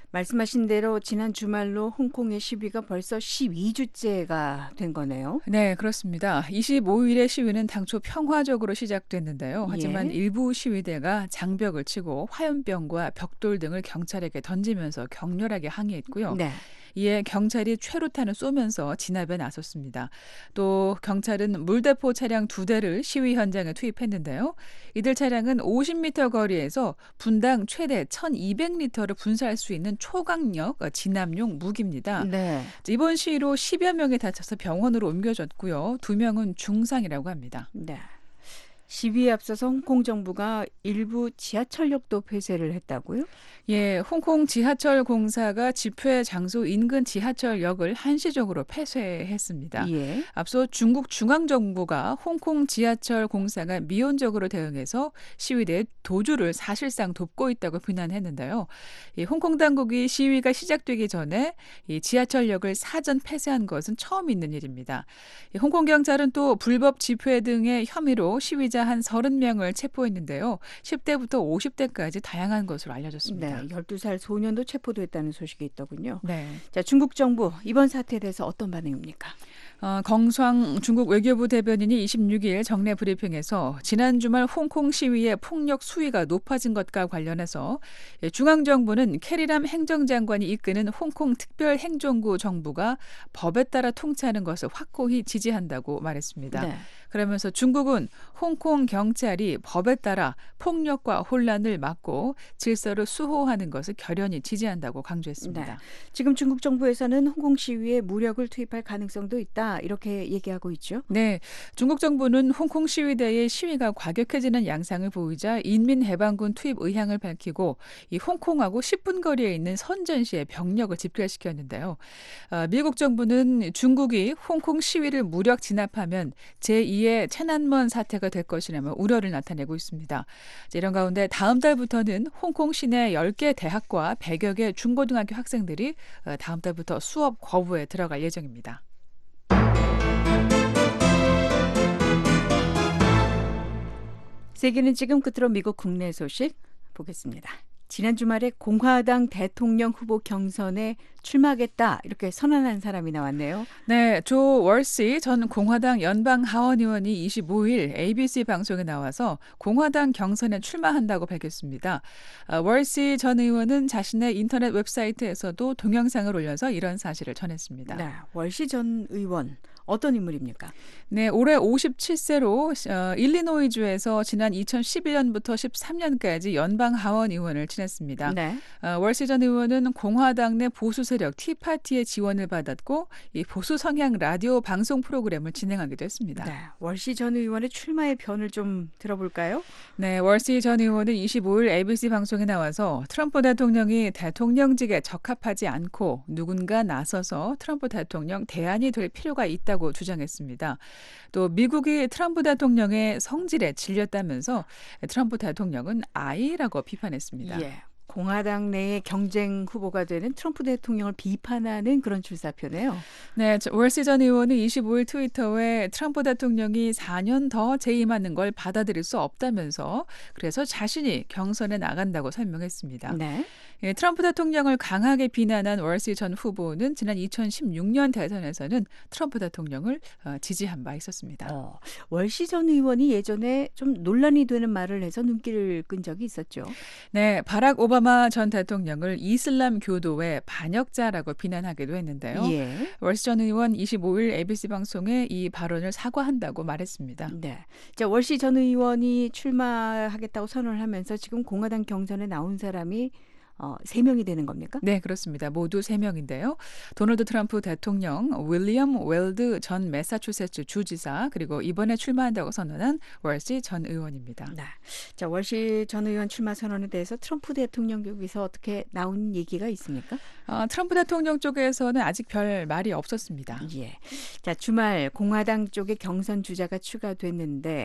말씀하신 대로 지난 주말로 홍콩의 시위가 벌써 12주째가 된 거네요. 네, 그렇습니다. 25일의 시위는 당초 평화적으로 시작됐는데요. 하지만 일부 시위대가 장벽을 치고 화염병과 벽돌 등을 경찰에게 던지면서 격렬하게 항의했고요. 네. 이에 경찰이 최루탄을 쏘면서 진압에 나섰습니다. 또 경찰은 물대포 차량 2대를 시위 현장에 투입했는데요. 이들 차량은 50m 거리에서 분당 최대 1200리터를 분사할 수 있는 초강력 진압용 무기입니다. 네. 이번 시위로 10여 명이 다쳐서 병원으로 옮겨졌고요. 2명은 중상이라고 합니다. 네. 시위에 앞서서 홍콩 정부가 일부 지하철역도 폐쇄를 했다고요? 예, 홍콩 지하철 공사가 집회 장소 인근 지하철역을 한시적으로 폐쇄했습니다. 예. 앞서 중국 중앙정부가 홍콩 지하철 공사가 미온적으로 대응해서 시위대의 도주를 사실상 돕고 있다고 비난했는데요. 이 홍콩 당국이 시위가 시작되기 전에 이 지하철역을 사전 폐쇄한 것은 처음 있는 일입니다. 이 홍콩 경찰은 또 불법 집회 등의 혐의로 시위자 한 30명을 체포했는데요. 10대부터 50대까지 다양한 것으로 알려졌습니다. 네, 12살 소년도 체포됐다는 소식이 있더군요. 네. 자, 중국 정부 이번 사태에 대해서 어떤 반응입니까? 껑수왕 중국 외교부 대변인이 26일 정례 브리핑에서 지난 주말 홍콩 시위의 폭력 수위가 높아진 것과 관련해서 중앙정부는 캐리람 행정장관이 이끄는 홍콩 특별행정구 정부가 법에 따라 통치하는 것을 확고히 지지한다고 말했습니다. 네. 그러면서 중국은 홍콩 경찰이 법에 따라 폭력과 혼란을 막고 질서를 수호하는 것을 결연히 지지한다고 강조했습니다. 네. 지금 중국 정부에서는 홍콩 시위에 무력을 투입할 가능성도 있다 이렇게 얘기하고 있죠. 네, 중국 정부는 홍콩 시위대의 시위가 과격해지는 양상을 보이자 인민해방군 투입 의향을 밝히고 이 홍콩하고 10분 거리에 있는 선전시에 병력을 집결시켰는데요. 미국 정부는 중국이 홍콩 시위를 무력 진압하면 제2의 천안문 사태가 될 것이라며 우려를 나타내고 있습니다. 이런 가운데 다음 달부터는 홍콩 시내 10개 대학과 100여 개 중고등학교 학생들이 다음 달부터 수업 거부에 들어갈 예정입니다. 세계는 지금 끝으로 미국 국내 소식 보겠습니다. 지난 주말에 공화당 대통령 후보 경선에 출마하겠다 이렇게 선언한 사람이 나왔네요. 네, 조 월시 전 공화당 연방 하원 의원이 25일 ABC 방송에 나와서 공화당 경선에 출마한다고 밝혔습니다. 월시 전 의원은 자신의 인터넷 웹사이트에서도 동영상을 올려서 이런 사실을 전했습니다. 네, 월시 전 의원. 어떤 인물입니까? 네, 올해 57세로 일리노이주에서 지난 2011년부터 13년까지 연방 하원 의원을 지냈습니다. 네. 월시 전 의원은 공화당 내 보수 세력 티파티의 지원을 받았고 이 보수 성향 라디오 방송 프로그램을 진행하기도 했습니다. 네, 월시 전 의원의 출마의 변을 좀 들어볼까요? 네, 월시 전 의원은 25일 ABC 방송에 나와서 트럼프 대통령이 대통령직에 적합하지 않고 누군가 나서서 트럼프 대통령 대안이 될 필요가 있다고 주장했습니다. 또 미국이 트럼프 대통령의 성질에 질렸다면서 트럼프 대통령은 아이라고 비판했습니다. 예. 공화당 내의 경쟁 후보가 되는 트럼프 대통령을 비판하는 그런 출사표네요. 네, 월시 전 의원은 25일 트위터에 트럼프 대통령이 4년 더 재임하는 걸 받아들일 수 없다면서 그래서 자신이 경선에 나간다고 설명했습니다. 네. 예, 트럼프 대통령을 강하게 비난한 월시 전 후보는 지난 2016년 대선에서는 트럼프 대통령을 지지한 바 있었습니다. 월시 전 의원이 예전에 좀 논란이 되는 말을 해서 눈길을 끈 적이 있었죠. 네, 바락 오바마 전 대통령을 이슬람 교도의 반역자라고 비난하기도 했는데요. 예. 월시 전 의원 25일 ABC 방송에 이 발언을 사과한다고 말했습니다. 네, 자, 월시 전 의원이 출마하겠다고 선언을 하면서 지금 공화당 경선에 나온 사람이 3명이 되는 겁니까? 네, 그렇습니다. 모두 3명인데요. 도널드 트럼프 대통령, 윌리엄 웰드 전 매사추세츠 주지사, 그리고 이번에 출마한다고 선언한 월시 전 의원입니다. 네. 자, 월시 전 의원 출마 선언에 대해서 트럼프 대통령 쪽에서 어떻게 나온 얘기가 있습니까? 트럼프 대통령 쪽에서는 아직 별 말이 없었습니다. 예. 자, 주말 공화당 쪽에 경선 주자가 추가됐는데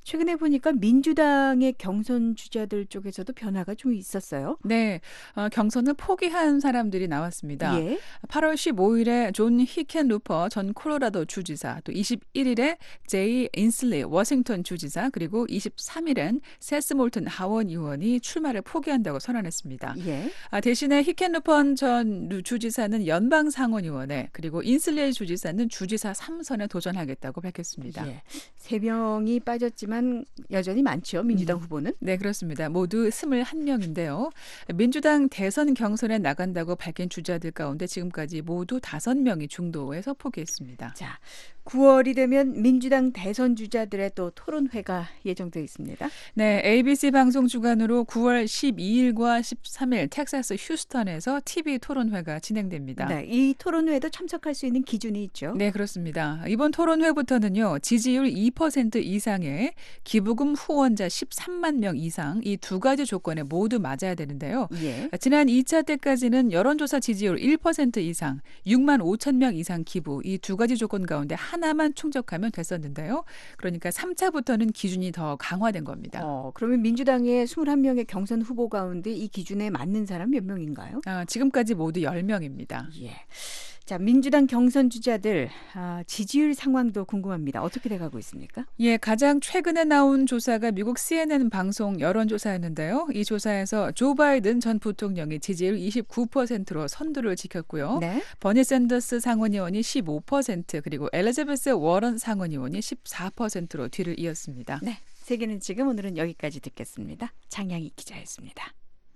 최근에 보니까 민주당의 경선 주자들 쪽에서도 변화가 좀 있었어요. 네, 경선을 포기한 사람들이 나왔습니다. 예. 8월 15일에 존 히켄루퍼 전 콜로라도 주지사, 또 21일에 제이 인슬리 워싱턴 주지사, 그리고 23일엔 세스 몰튼 하원 의원이 출마를 포기한다고 선언했습니다. 예. 대신에 히켄루퍼 전 주지사는 연방 상원의원에, 그리고 인슬리 주지사는 주지사 3선에 도전하겠다고 밝혔습니다. 예. 3명이 빠졌지만 여전히 많죠, 민주당 후보는. 네, 그렇습니다. 모두 21명인데요. 민주당 대선 경선에 나간다고 밝힌 주자들 가운데 지금까지 모두 5명이 중도에서 포기했습니다. 자, 9월이 되면 민주당 대선 주자들의 또 토론회가 예정되어 있습니다. 네, ABC 방송 주관으로 9월 12일과 13일 텍사스 휴스턴에서 TV 토론회가 진행됩니다. 네, 이 토론회에도 참석할 수 있는 기준이 있죠. 네, 그렇습니다. 이번 토론회부터는요, 지지율 2% 이상의 기부금 후원자 13만 명 이상, 이 두 가지 조건에 모두 맞아야 되는데요. 예. 지난 2차 때까지는 여론조사 지지율 1% 이상, 6만 5천 명 이상 기부, 이 두 가지 조건 가운데 하나만 충족하면 됐었는데요. 그러니까 3차부터는 기준이 더 강화된 겁니다. 그러면 민주당의 21명의 경선 후보 가운데 이 기준에 맞는 사람 몇 명인가요? 지금까지 모두 10명입니다. 예. 자, 민주당 경선 주자들 지지율 상황도 궁금합니다. 어떻게 돼가고 있습니까? 예, 가장 최근에 나온 조사가 미국 CNN 방송 여론조사였는데요. 이 조사에서 조 바이든 전 부통령이 지지율 29%로 선두를 지켰고요. 네. 버니 샌더스 상원의원이 15%, 그리고 엘리자베스 워런 상원의원이 14%로 뒤를 이었습니다. 네, 세계는 지금 오늘은 여기까지 듣겠습니다. 장양희 기자였습니다.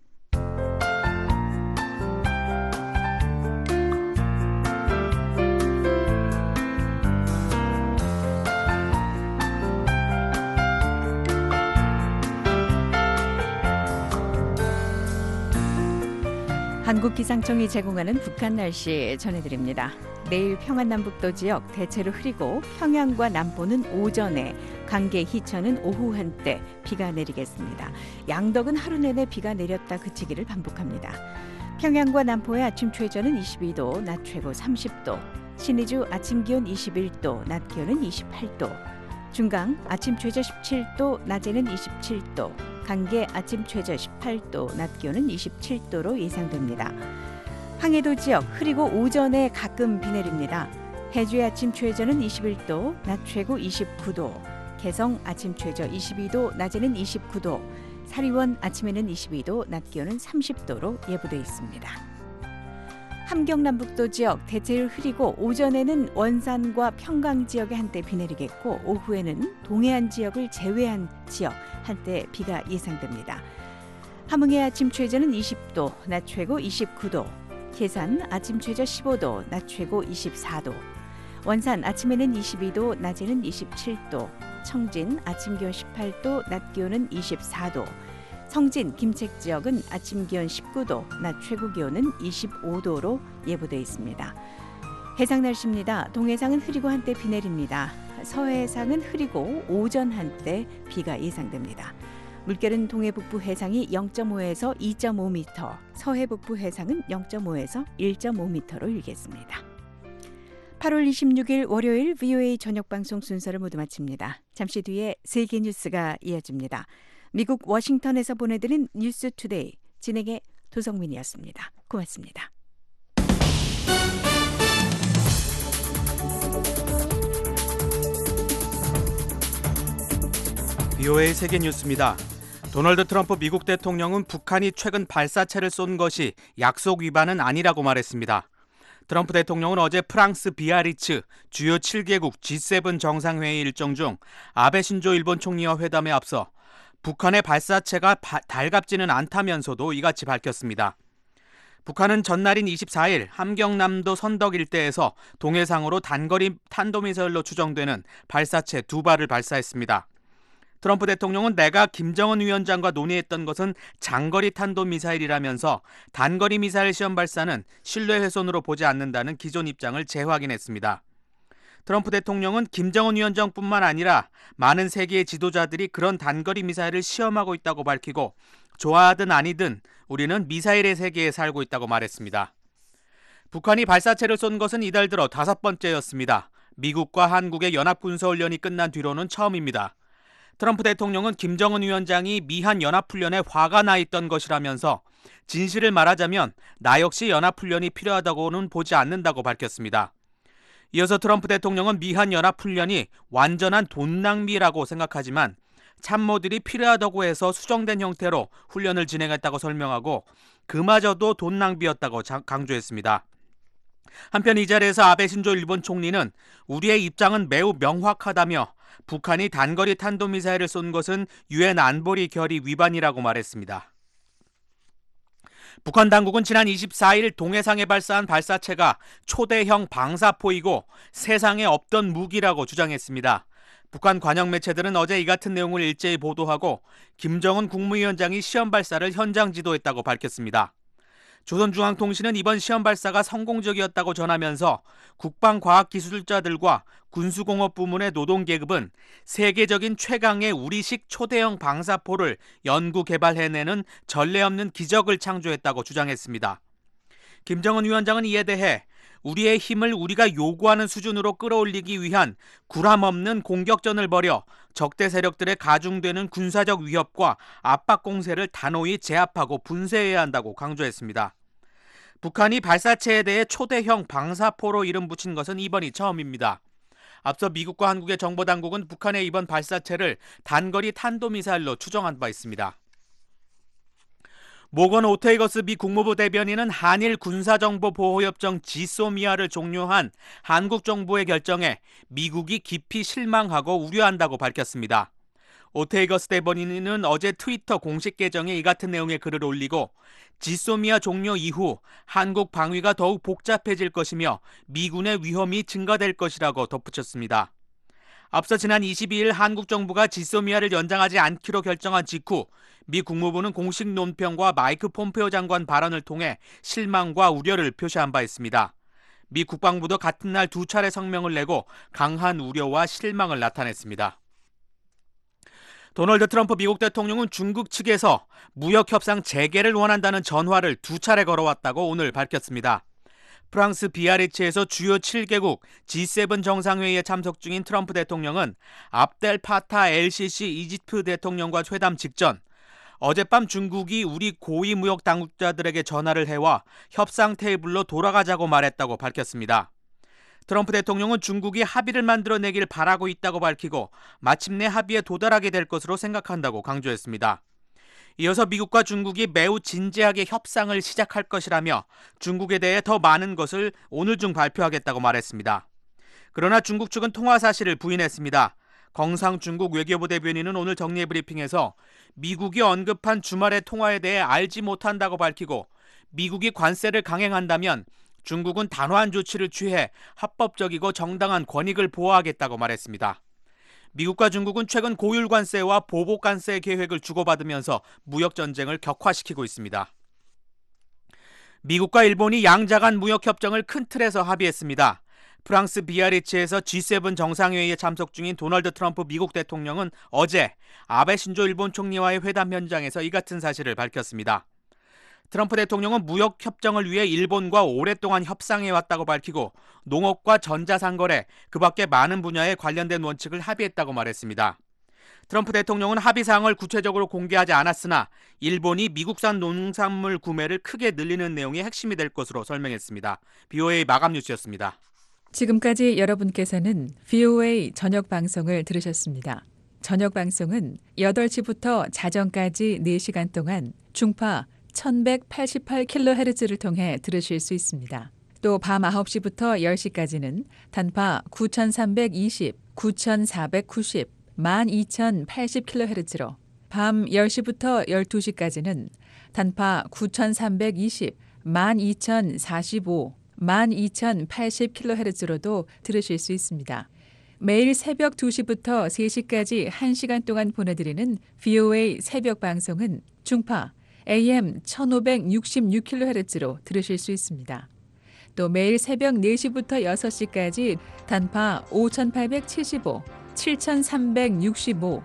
한국기상청이 제공하는 북한 날씨 전해드립니다. 내일 평안남북도 지역 대체로 흐리고 평양과 남부는 오전에, 강계 희천은 오후 한때 비가 내리겠습니다. 양덕은 하루 내내 비가 내렸다 그치기를 반복합니다. 평양과 남포의 아침 최저는 22도, 낮 최고 30도, 신의주 아침 기온 21도, 낮 기온은 28도, 중강 아침 최저 17도, 낮에는 27도, 강계 아침 최저 18도, 낮 기온은 27도로 예상됩니다. 황해도 지역 흐리고 오전에 가끔 비 내립니다. 해주의 아침 최저는 21도, 낮 최고 29도, 개성 아침 최저 22도, 낮에는 29도, 사리원 아침에는 22도, 낮 기온은 30도로 예보돼 있습니다. 함경남북도 지역 대체로 흐리고 오전에는 원산과 평강 지역에 한때 비 내리겠고 오후에는 동해안 지역을 제외한 지역 한때 비가 예상됩니다. 함흥의 아침 최저는 20도, 낮 최고 29도, 계산 아침 최저 15도, 낮 최고 24도, 원산 아침에는 22도, 낮에는 27도, 청진 아침 기온 18도, 낮 기온은 24도, 성진, 김책 지역은 아침 기온 19도, 낮 최고 기온은 25도로 예보돼 있습니다. 해상 날씨입니다. 동해상은 흐리고 한때 비 내립니다. 서해상은 흐리고 오전 한때 비가 예상됩니다. 물결은 동해 북부 해상이 0.5에서 2.5m, 서해 북부 해상은 0.5에서 1.5m로 일겠습니다. 8월 26일 월요일 VOA 저녁 방송 순서를 모두 마칩니다. 잠시 뒤에 세계 뉴스가 이어집니다. 미국 워싱턴에서 보내드린 뉴스 투데이, 진행의 도성민이었습니다. 고맙습니다. VOA 세계 뉴스입니다. 도널드 트럼프 미국 대통령은 북한이 최근 발사체를 쏜 것이 약속 위반은 아니라고 말했습니다. 트럼프 대통령은 어제 프랑스 비아리츠 주요 7개국 G7 정상회의 일정 중 아베 신조 일본 총리와 회담에 앞서 북한의 발사체가 달갑지는 않다면서도 이같이 밝혔습니다. 북한은 전날인 24일 함경남도 선덕 일대에서 동해상으로 단거리 탄도미사일로 추정되는 발사체 2발을 발사했습니다. 트럼프 대통령은 내가 김정은 위원장과 논의했던 것은 장거리 탄도미사일이라면서 단거리 미사일 시험 발사는 신뢰 훼손으로 보지 않는다는 기존 입장을 재확인했습니다. 트럼프 대통령은 김정은 위원장뿐만 아니라 많은 세계의 지도자들이 그런 단거리 미사일을 시험하고 있다고 밝히고 좋아하든 아니든 우리는 미사일의 세계에 살고 있다고 말했습니다. 북한이 발사체를 쏜 것은 이달 들어 5번째였습니다. 미국과 한국의 연합군사훈련이 끝난 뒤로는 처음입니다. 트럼프 대통령은 김정은 위원장이 미한 연합훈련에 화가 나 있던 것이라면서 진실을 말하자면 나 역시 연합훈련이 필요하다고는 보지 않는다고 밝혔습니다. 이어서 트럼프 대통령은 미한 연합훈련이 완전한 돈 낭비라고 생각하지만 참모들이 필요하다고 해서 수정된 형태로 훈련을 진행했다고 설명하고 그마저도 돈 낭비였다고 강조했습니다. 한편 이 자리에서 아베 신조 일본 총리는 우리의 입장은 매우 명확하다며 북한이 단거리 탄도미사일을 쏜 것은 유엔 안보리 결의 위반이라고 말했습니다. 북한 당국은 지난 24일 동해상에 발사한 발사체가 초대형 방사포이고 세상에 없던 무기라고 주장했습니다. 북한 관영 매체들은 어제 이 같은 내용을 일제히 보도하고 김정은 국무위원장이 시험 발사를 현장 지도했다고 밝혔습니다. 조선중앙통신은 이번 시험 발사가 성공적이었다고 전하면서 국방과학기술자들과 군수공업 부문의 노동계급은 세계적인 최강의 우리식 초대형 방사포를 연구 개발해내는 전례 없는 기적을 창조했다고 주장했습니다. 김정은 위원장은 이에 대해 우리의 힘을 우리가 요구하는 수준으로 끌어올리기 위한 구람없는 공격전을 벌여 적대 세력들의 가중되는 군사적 위협과 압박 공세를 단호히 제압하고 분쇄해야 한다고 강조했습니다. 북한이 발사체에 대해 초대형 방사포로 이름 붙인 것은 이번이 처음입니다. 앞서 미국과 한국의 정보당국은 북한의 이번 발사체를 단거리 탄도미사일로 추정한 바 있습니다. 모건 오테이거스 미 국무부 대변인은 한일 군사정보보호협정 지소미아를 종료한 한국 정부의 결정에 미국이 깊이 실망하고 우려한다고 밝혔습니다. 오테이거스 대변인은 어제 트위터 공식 계정에 이 같은 내용의 글을 올리고 지소미아 종료 이후 한국 방위가 더욱 복잡해질 것이며 미군의 위험이 증가될 것이라고 덧붙였습니다. 앞서 지난 22일 한국 정부가 지소미아를 연장하지 않기로 결정한 직후 미 국무부는 공식 논평과 마이크 폼페오 장관 발언을 통해 실망과 우려를 표시한 바 있습니다. 미 국방부도 같은 날 2차례 성명을 내고 강한 우려와 실망을 나타냈습니다. 도널드 트럼프 미국 대통령은 중국 측에서 무역협상 재개를 원한다는 전화를 2차례 걸어왔다고 오늘 밝혔습니다. 프랑스 비아리츠에서 주요 7개국 G7 정상회의에 참석 중인 트럼프 대통령은 압델 파타 LCC 이집트 대통령과 회담 직전 어젯밤 중국이 우리 고위 무역 당국자들에게 전화를 해와 협상 테이블로 돌아가자고 말했다고 밝혔습니다. 트럼프 대통령은 중국이 합의를 만들어내길 바라고 있다고 밝히고 마침내 합의에 도달하게 될 것으로 생각한다고 강조했습니다. 이어서 미국과 중국이 매우 진지하게 협상을 시작할 것이라며 중국에 대해 더 많은 것을 오늘 중 발표하겠다고 말했습니다. 그러나 중국 측은 통화 사실을 부인했습니다. 경상 중국 외교부 대변인은 오늘 정례 브리핑에서 미국이 언급한 주말의 통화에 대해 알지 못한다고 밝히고 미국이 관세를 강행한다면 중국은 단호한 조치를 취해 합법적이고 정당한 권익을 보호하겠다고 말했습니다. 미국과 중국은 최근 고율 관세와 보복 관세 계획을 주고받으면서 무역 전쟁을 격화시키고 있습니다. 미국과 일본이 양자 간 무역 협정을 큰 틀에서 합의했습니다. 프랑스 비아리츠에서 G7 정상회의에 참석 중인 도널드 트럼프 미국 대통령은 어제 아베 신조 일본 총리와의 회담 현장에서 이 같은 사실을 밝혔습니다. 트럼프 대통령은 무역 협정을 위해 일본과 오랫동안 협상해왔다고 밝히고 농업과 전자상거래, 그 밖에 많은 분야에 관련된 원칙을 합의했다고 말했습니다. 트럼프 대통령은 합의사항을 구체적으로 공개하지 않았으나 일본이 미국산 농산물 구매를 크게 늘리는 내용이 핵심이 될 것으로 설명했습니다. BOA 마감 뉴스였습니다. 지금까지 여러분께서는 VOA 저녁 방송을 들으셨습니다. 저녁 방송은 8시부터 자정까지 4시간 동안 중파 1188kHz를 통해 들으실 수 있습니다. 또 밤 9시부터 10시까지는 단파 9320, 9490, 12080kHz로 밤 10시부터 12시까지는 단파 9320, 12045, 12080kHz로도 들으실 수 있습니다. 매일 새벽 2시부터 3시까지 1시간 동안 보내드리는 VOA 새벽 방송은 중파 AM 1566kHz로 들으실 수 있습니다. 또 매일 새벽 4시부터 6시까지 단파 5875, 7365,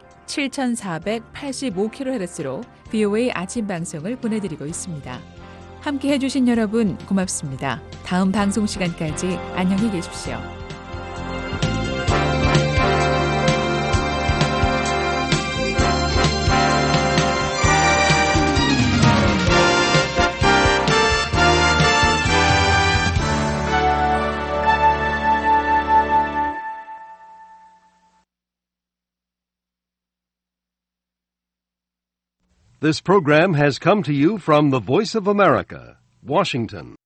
7485kHz로 VOA 아침 방송을 보내드리고 있습니다. 함께해 주신 여러분 고맙습니다. 다음 방송 시간까지 안녕히 계십시오. This program has come to you from the Voice of America, Washington.